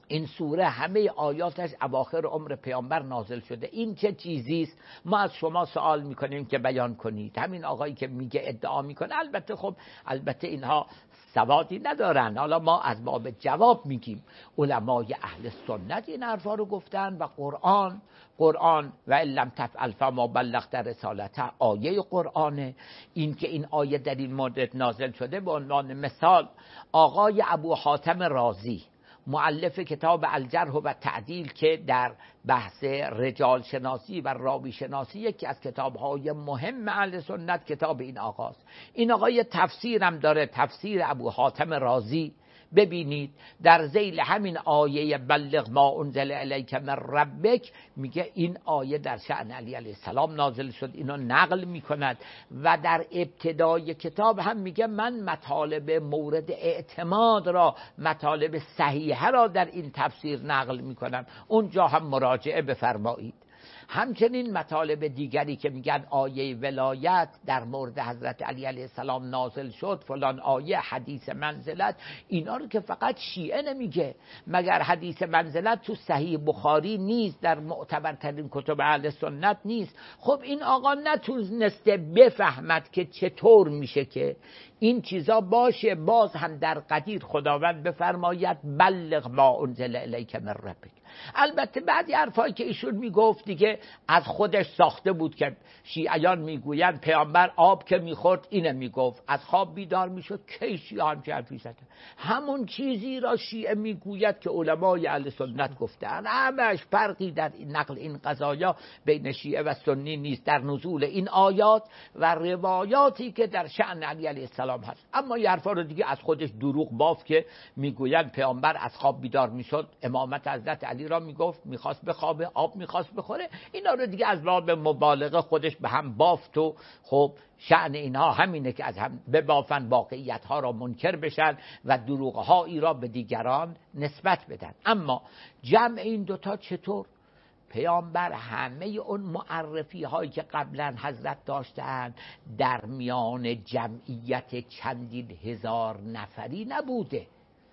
این سوره همه آیاتش اواخر عمر پیامبر نازل شده. این چه چیزی است؟ ما از شما سوال میکنیم که بیان کنید. همین آقایی که میگه ادعا میکنه، البته خب البته اینها سوادی ندارن، حالا ما از باب جواب میگیم. علمای اهل سنت این حرفا رو گفتن و قرآن قرآن و ان لم تفعل فما بلغت رسالته آیه قرآنه. این که این آیه در این مورد نازل شده، به عنوان مثال آقای ابو حاتم رازی مؤلف کتاب الجرح و تعدیل که در بحث رجال شناسی و راوی شناسی یکی از کتاب‌های مهم اهل سنت کتاب این آقاست. این آقا یه تفسیرم داره، تفسیر ابو حاتم رازی. ببینید در ذیل همین آیه بلغ ما انزل الیک من ربک میگه این آیه در شأن علی علیه السلام نازل شد، اینو نقل میکند و در ابتدای کتاب هم میگه من مطالب مورد اعتماد را، مطالب صحیحه را در این تفسیر نقل میکنم، اونجا هم مراجعه بفرمایید. همچنین مطالب دیگری که میگن آیه ولایت در مورد حضرت علی علیه السلام نازل شد، فلان آیه حدیث منزلت، اینا رو که فقط شیعه نمیگه. مگر حدیث منزلت تو صحیح بخاری نیست، در معتبرترین کتب اهل سنت نیست؟ خب این آقا نتونسته بفهمد که چطور میشه که این چیزا باشه. باز هم در قدیر خداوند بفرماید بلغ ما انزل الیک من ربک. البته بعضی حرفایی که ایشون میگفت دیگه از خودش ساخته بود که شیعیان میگویند پیامبر آب که میخورد اینه میگفت، از خواب بیدار میشد. کی شیعه همچه حرفی زدن؟ همون چیزی را شیعه میگوید که علمای اهل سنت گفتن. همش فرقی در این نقل این قضایا بین شیعه و سنی نیست، در نزول این آیات و روایاتی که در شأن علی علیه السلام هست. اما یه حرفا رو دیگه از خودش دروغ باف که میگویند پیامبر از خواب بیدار میشد، امامت حضرت علی را میگفت، میخواست بخوابه، آب میخواست بخوره. اینا رو دیگه از باب مبالغه خودش به هم بافت و خب شأن اینها همینه که از هم ببافن، واقعیت ها را منکر بشن و دروغ هایی را به دیگران نسبت بدن. اما جمع این دوتا چطور؟ پیامبر همه اون معرفی هایی که قبلا حضرت داشتن در میان جمعیت چندین هزار نفری نبوده.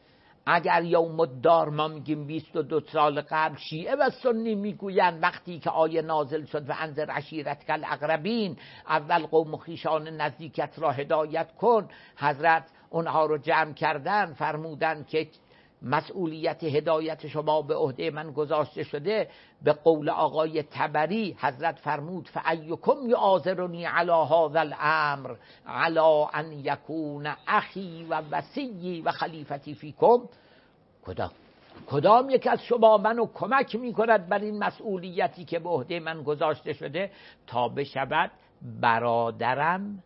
اگر یوم الدار ما میگیم بیست و دو سال قبل، شیعه و سنی میگویند وقتی که آیه نازل شد و انذر عشیرتک الاقربین، اول قوم و خویشان نزدیکت را هدایت کن، حضرت اونها رو جمع کردن، فرمودن که مسئولیت هدایت شما به عهده من گذاشته شده. به قول آقای طبری حضرت فرمود فایکم یعاذرنی علی هذا الامر علی ان یکون اخی و وصی و خلیفتی فیکم. کدام کدام یک از شما منو کمک میکند بر این مسئولیتی که به عهده من گذاشته شده تا بشود برادرم،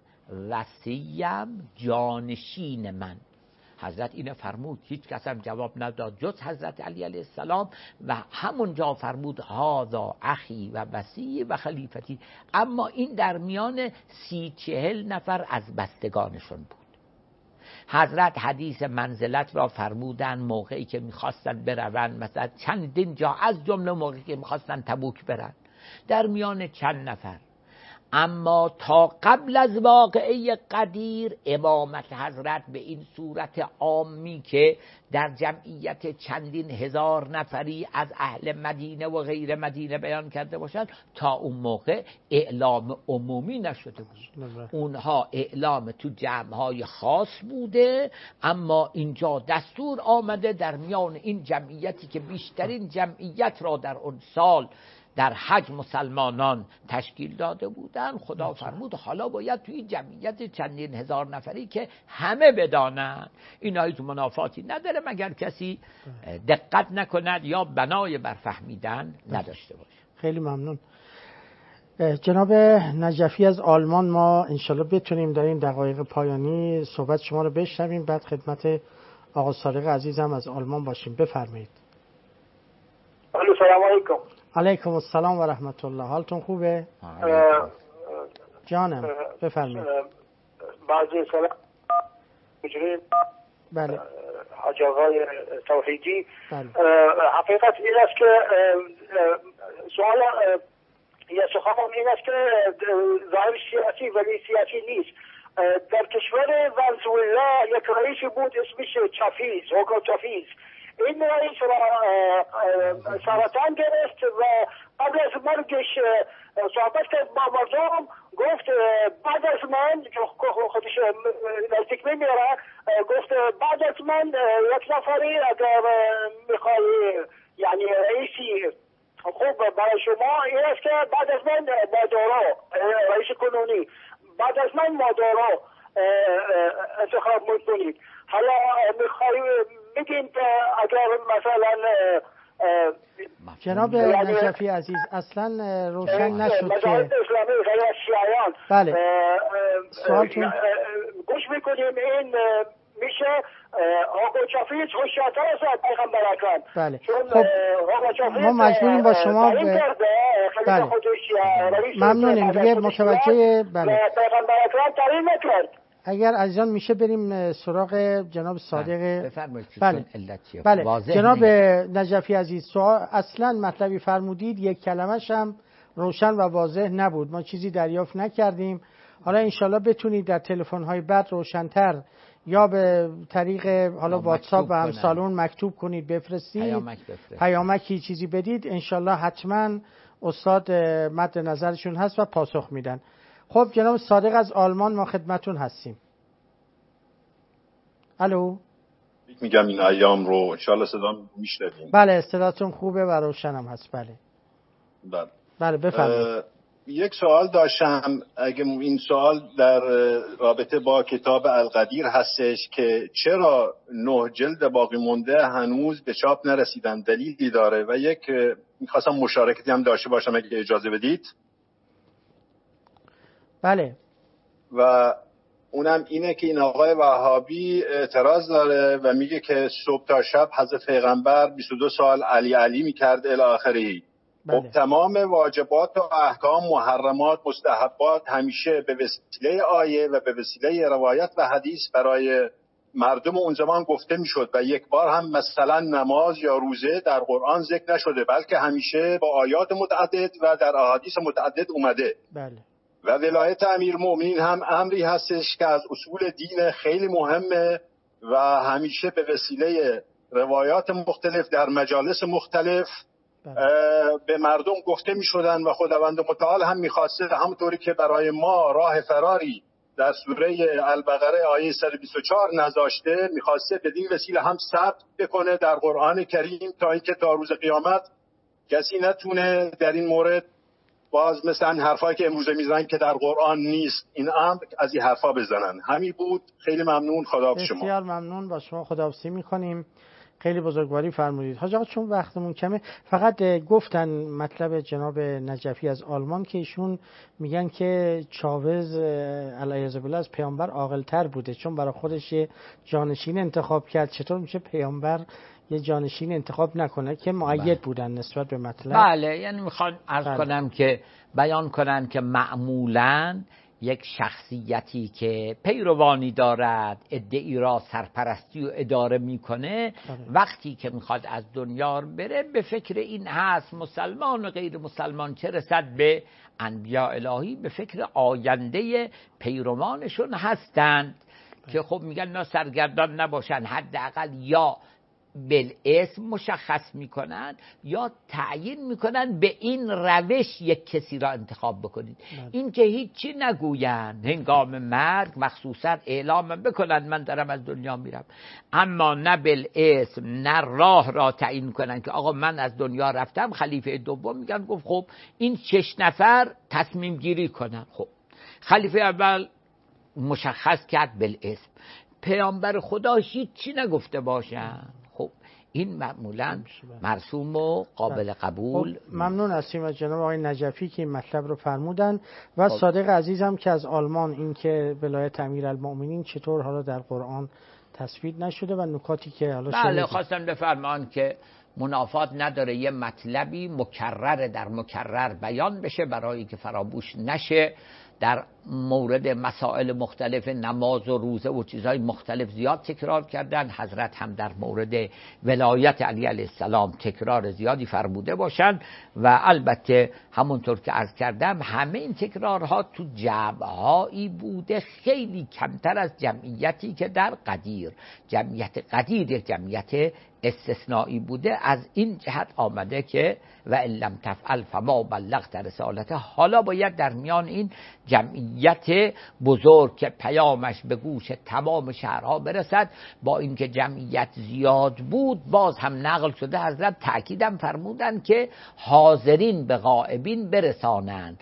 وصیم، جانشین من. حضرت اینه فرمود، هیچ کس هم جواب نداد جز حضرت علی علیه السلام و همونجا فرمود هذا اخی و وصی و خلیفتی. اما این در میان سی چهل نفر از بستگانشون بود. حضرت حدیث منزلت را فرمودن موقعی که میخواستن برون، مثلا چندین جا، از جمله موقعی که میخواستن تبوک برن، در میان چند نفر. اما تا قبل از واقعه قدیر امامت حضرت به این صورت عامی که در جمعیت چندین هزار نفری از اهل مدینه و غیر مدینه بیان کرده باشد، تا اون موقع اعلام عمومی نشده بود. اونها اعلام تو جمعهای خاص بوده، اما اینجا دستور آمده در میان این جمعیتی که بیشترین جمعیت را در اون سال در حج مسلمانان تشکیل داده بودن، خدا فرمود حالا باید توی جمعیت چندین هزار نفری که همه بدانند، اینا هیچ منافاتی نداره مگر کسی دقت نکند یا بنای بر فهمیدن نداشته باشه. خیلی ممنون. جناب نجفی از آلمان، ما انشالله بتونیم در این دقایق پایانی صحبت شما رو بشنویم، بعد خدمت آقا صادق عزیزم از آلمان باشیم. بفرمایید. سلام علیکم. علیکم السلام و رحمت الله. حالتون خوبه؟ جانم بفرمایید. بعضی سلام مجرم بله حاج آقای توحیدی. بله. حقیقت این است که سوال یا سخنم این است که ظاهر سیاسی ولی سیاسی نیست. در کشور ونزوئلا یک رئیس بود اسمش چافیز، هوگو چافیز. این رئیس را سرطان گرفت و قبل از مرگش صحبت کرد با مردم، گفت بعد از من که خودش نزدیک نمیاره، گفت بعد از من یک نفری اگر میخوای یعنی رئیسی خوب برای شما این است که بعد از من مادارا رئیس کنونی بعد از من مادارا انتخاب میکنید. حالا میخوای میگین که اگر مثلا جناب نجفی عزیز اصلا روشن نشد که مذاهب اسلامی غیر از شیعیان بله سوالتون گوش میکنیم این میشه آقا چافیز خوشیاتر از پیغمبر اکرم. بله خب ما مجبوریم با شما ب... بله ممنونیم دیگه متوجه. بله پیغمبر اکرم تعیین نکرد. اگر عزیزان میشه بریم سراغ جناب صادق. بفرمایید. بله بله جناب نجفی عزیز سوال اصلا مطلبی فرمودید یک کلمش هم روشن و واضح نبود، ما چیزی دریافت نکردیم. حالا انشالله بتونید در تلفن‌های بعد روشن‌تر یا به طریق حالا واتساپ و همسالون مکتوب کنید بفرستید، پیامک پیامکی چیزی بدید، انشالله حتما استاد مد نظرشون هست و پاسخ میدن. خب جناب صادق از آلمان ما خدمتون هستیم. الو میگم این ایام رو انشالله صدام میشنوین. بله صداتون خوبه و روشنم هست. بله بله بله بفرمایید. یک سوال داشتم، اگه این سوال در رابطه با کتاب القدیر هستش که چرا نه جلد باقی مونده هنوز به چاپ نرسیدن، دلیلی داره؟ و یک میخواستم مشارکتی هم داشته باشم اگه اجازه بدید. بله. و اونم اینه که این آقای وهابی اعتراض داره و میگه که صبح تا شب حضرت پیغمبر بیست و دو سال علی علی میکرد الی آخره. بله. خب تمام واجبات و احکام، محرمات، مستحبات همیشه به وسیله آیه و به وسیله روایت و حدیث برای مردم اون زمان گفته میشد و یک بار هم مثلا نماز یا روزه در قرآن ذکر نشده، بلکه همیشه با آیات متعدد و در احادیث متعدد اومده. بله. و ولایت امیرالمومنین هم امری هستش که از اصول دین خیلی مهمه و همیشه به وسیله روایات مختلف در مجالس مختلف به مردم گفته می شدن و خداوند متعال هم می خواسته همونطوری که برای ما راه فراری در سوره البقره آیه صد و بیست و چهار نذاشته، می خواسته بدین وسیله هم ثبت بکنه در قرآن کریم تا اینکه تا روز قیامت کسی نتونه در این مورد باز مثلا حرفایی که امروزه میزنن که در قرآن نیست این امر از این حرفا بزنن. همین بود. خیلی ممنون. خدا به شما. بسیار ممنون. با شما خداحافظی می‌کنیم. خیلی بزرگواری فرمودید. حاج آقا چون وقتمون کمه فقط گفتن مطلب جناب نجفی از آلمان که ایشون میگن که چاوز علیه بالله از پیامبر عاقل‌تر بوده چون برای خودش یه جانشین انتخاب کرد. چطور میشه پیامبر یه جانشین انتخاب نکنه که مؤید بودن نسبت به مطلب؟ بله یعنی میخوان عرض بله. کنم که بیان کنن که معمولاً یک شخصیتی که پیروانی دارد، ادعی را سرپرستی و اداره میکنه، وقتی که میخواد از دنیا بره به فکر این هست مسلمان و غیر مسلمان چه رسد به انبیاء الهی به فکر آینده پیروانشون هستند که خب میگن نه سرگردان نباشن، حداقل یا بالاسم مشخص میکنن یا تعیین میکنن به این روش یک کسی را انتخاب بکنید. این که هیچی نگوین، هنگام مرگ مخصوصا اعلام بکنن من دارم از دنیا میرم، اما نه بالاسم نه راه را تعیین کنن که آقا من از دنیا رفتم. خلیفه دوم میگن گفت خب این شش نفر تصمیم گیری کنن. خب خلیفه اول مشخص کرد بالاسم، پیامبر خدا هیچی نگفته باشن. خب این معمولا مرسوم و قابل قبول. خب ممنون هستیم از جناب آقای نجفی که این مطلب رو فرمودن و خب. صادق عزیزم که از آلمان این که ولایت امیرالمؤمنین چطور حالا در قرآن تصویر نشده و نکاتی که حالا بله خواستم بفرمان که منافات نداره یه مطلبی مکرر در مکرر بیان بشه برای که فراموش نشه. در مورد مسائل مختلف نماز و روزه و چیزهای مختلف زیاد تکرار کردن. حضرت هم در مورد ولایت علی علیه السلام تکرار زیادی فرموده باشند و البته همونطور که عرض کردم همه این تکرارها تو جمعهایی بوده خیلی کمتر از جمعیتی که در قدیر. جمعیت قدیر یک جمعیت استثنایی بوده، از این جهت آمده که و ان لم تفعل فما بلغت رسالته. حالا باید در میان این جمعیت بزرگ که پیامش به گوش تمام شهرها برسد، با اینکه جمعیت زیاد بود باز هم نقل شده حضرت تأکیدم فرمودن که حاضرین به غائبین برسانند،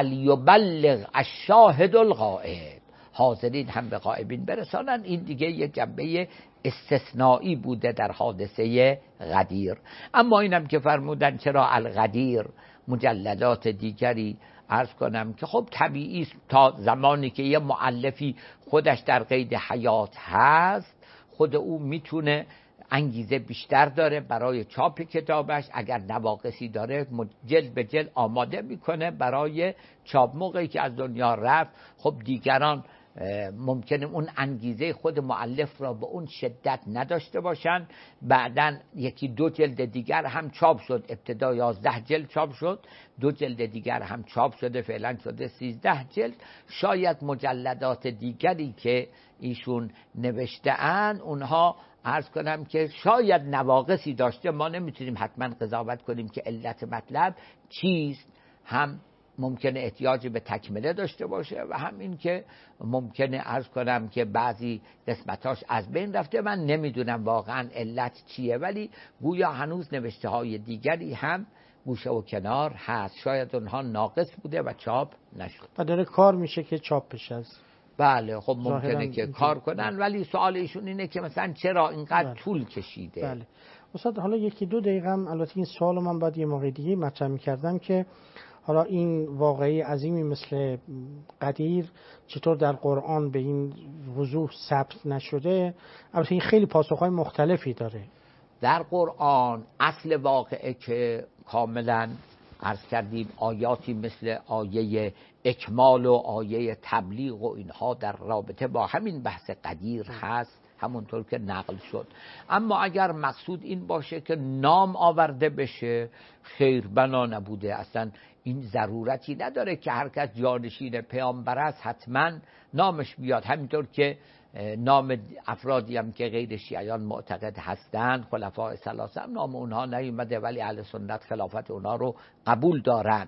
فلیبلغ الشاهد الغائب، حاضرین هم به غائبین برسانند. این دیگه یه جنبه استثنایی بوده در حادثه غدیر. اما اینم که فرمودن چرا الغدیر مجلدات دیگری، عرض کنم که خب طبیعی است تا زمانی که یه مؤلفی خودش در قید حیات هست، خود او میتونه انگیزه بیشتر داره برای چاپ کتابش، اگر نواقصی داره جلد به جلد آماده میکنه برای چاپ. موقعی که از دنیا رفت خب دیگران ممکنه اون انگیزه خود مؤلف را به اون شدت نداشته باشن. بعداً یکی دو جلد دیگر هم چاپ شد، ابتدا یازده جلد چاپ شد، دو جلد دیگر هم چاپ شده، فعلا شده سیزده جلد. شاید مجلدات دیگری که ایشون نوشته ان اونها عرض کنم که شاید نواقصی داشته، ما نمیتونیم حتما قضاوت کنیم که علت مطلب چیست، هم ممکنه احتیاج به تکمله داشته باشه و هم این که ممکنه عرض کنم که بعضی قسمتاش از بین رفته. من نمیدونم واقعا علت چیه، ولی گویا هنوز نوشته های دیگری هم گوشه و کنار هست، شاید اونها ناقص بوده و چاپ نشد و داره کار میشه که چاپ بشه. از بله خب ممکنه که کار کنن، ولی سوال ایشون اینه که مثلا چرا اینقدر بله. طول کشیده. بله استاد، حالا یکی دو دقیقه هم، البته این سوالو من بعد یه موقع دیگه مطرح می‌کردم که حالا این واقعی عظیمی مثل غدیر چطور در قرآن به این وضوح ثبت نشده. البته این خیلی پاسخهای مختلفی داره. در قرآن اصل واقعه که کاملا عرض کردیم آیاتی مثل آیه اکمال و آیه تبلیغ و اینها در رابطه با همین بحث غدیر هست، همونطور که نقل شد. اما اگر مقصود این باشه که نام آورده بشه، خیر بنا نبوده. اصلا این ضرورتی نداره که هر کس جانشین پیامبر است حتما نامش بیاد. همینطور که نام افرادی هم که غیر شیعیان معتقد هستند، خلفاء ثلاثه، هم نام اونها نیومده ولی اهل سنت خلافت اونها رو قبول دارن.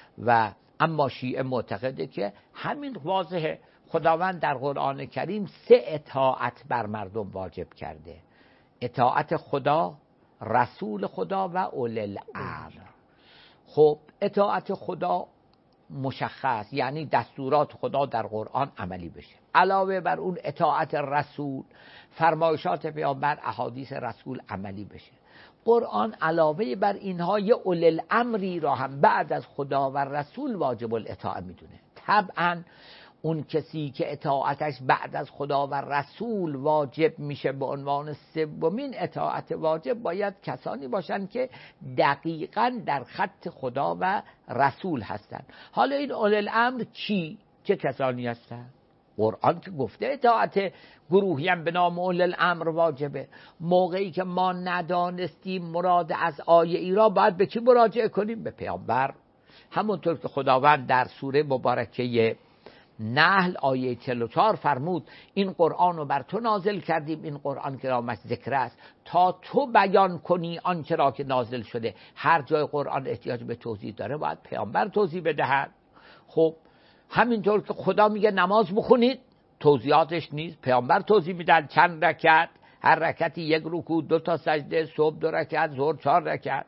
و اما شیعه معتقده که همین واضحه. خداوند در قرآن کریم سه اطاعت بر مردم واجب کرده: اطاعت خدا، رسول خدا و اولی الامر. خب اطاعت خدا مشخص، یعنی دستورات خدا در قرآن عملی بشه. علاوه بر اون اطاعت رسول، فرمایشات پیامبر، احادیث رسول عملی بشه. قرآن علاوه بر اینها یه اولی الامری را هم بعد از خدا و رسول واجب الاطاعه میدونه. طبعا اون کسی که اطاعتش بعد از خدا و رسول واجب میشه به عنوان سومین اطاعت واجب، باید کسانی باشن که دقیقاً در خط خدا و رسول هستن. حالا این اولی الامر کی؟ چه کسانی هستن؟ قرآن که گفته اطاعت گروهی هم به نام اولی الامر واجبه. موقعی که ما ندانستیم مراد از آیه ای را، باید به کی مراجعه کنیم؟ به پیامبر. همونطور که خداوند در سوره مبارکه نحل آیه چهل و چهار فرمود این قرآن رو بر تو نازل کردیم، این قرآن که نامش ذکر است، تا تو بیان کنی آنچه را که نازل شده. هر جای قرآن احتیاج به توضیح داره باید پیامبر توضیح بدهد. خب همینطور که خدا میگه نماز بخونید، توضیحاتش نیست، پیامبر توضیح میدن. چند رکعت، هر رکعتی یک رکوع، دو تا سجده، صبح دو رکعت، ظهر چهار رکعت.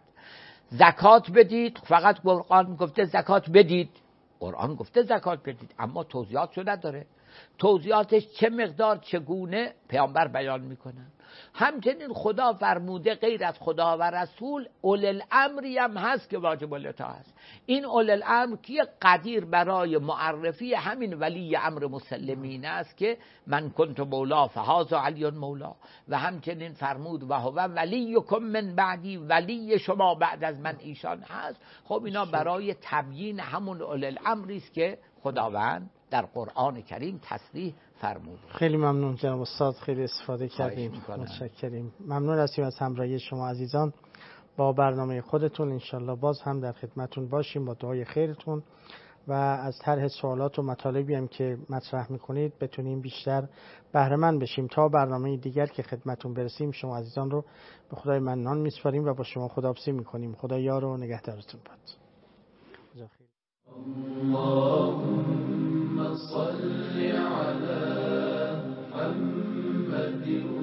زکات بدید، فقط قرآن گفته زکات بدید، قرآن گفته زکات بدید، اما توضیحاتشو نداره. توضیحاتش چه مقدار، چگونه، پیامبر بیان میکنن. همچنین خدا فرموده غیر از خدا و رسول اولی الامری هم هست که واجب الاطاعه است. این اولی الامر که قدیر برای معرفی همین ولی امر مسلمین است که من کنت مولا فهذا علی مولا. و همچنین فرمود و هو ولیکم من بعدی، ولی شما بعد از من ایشان هست. خب اینا برای تبیین همون اولی الامری است که خداوند در قرآن کریم تصریح فرمود. خیلی ممنون جناب استاد، خیلی استفاده کردیم، متشکریم. ممنون هستیم از همراهی شما عزیزان با برنامه خودتون. انشالله باز هم در خدمتون باشیم با دعای خیرتون و از طرح سوالات و مطالبی هم که مطرح میکنید بتونیم بیشتر بهره مند بشیم. تا برنامه دیگر که خدمتون برسیم شما عزیزان رو به خدای منان میسپاریم و با شما خداحافظی میکنیم. خدا یار و نگهدارتون باد. اللهم صل على محمد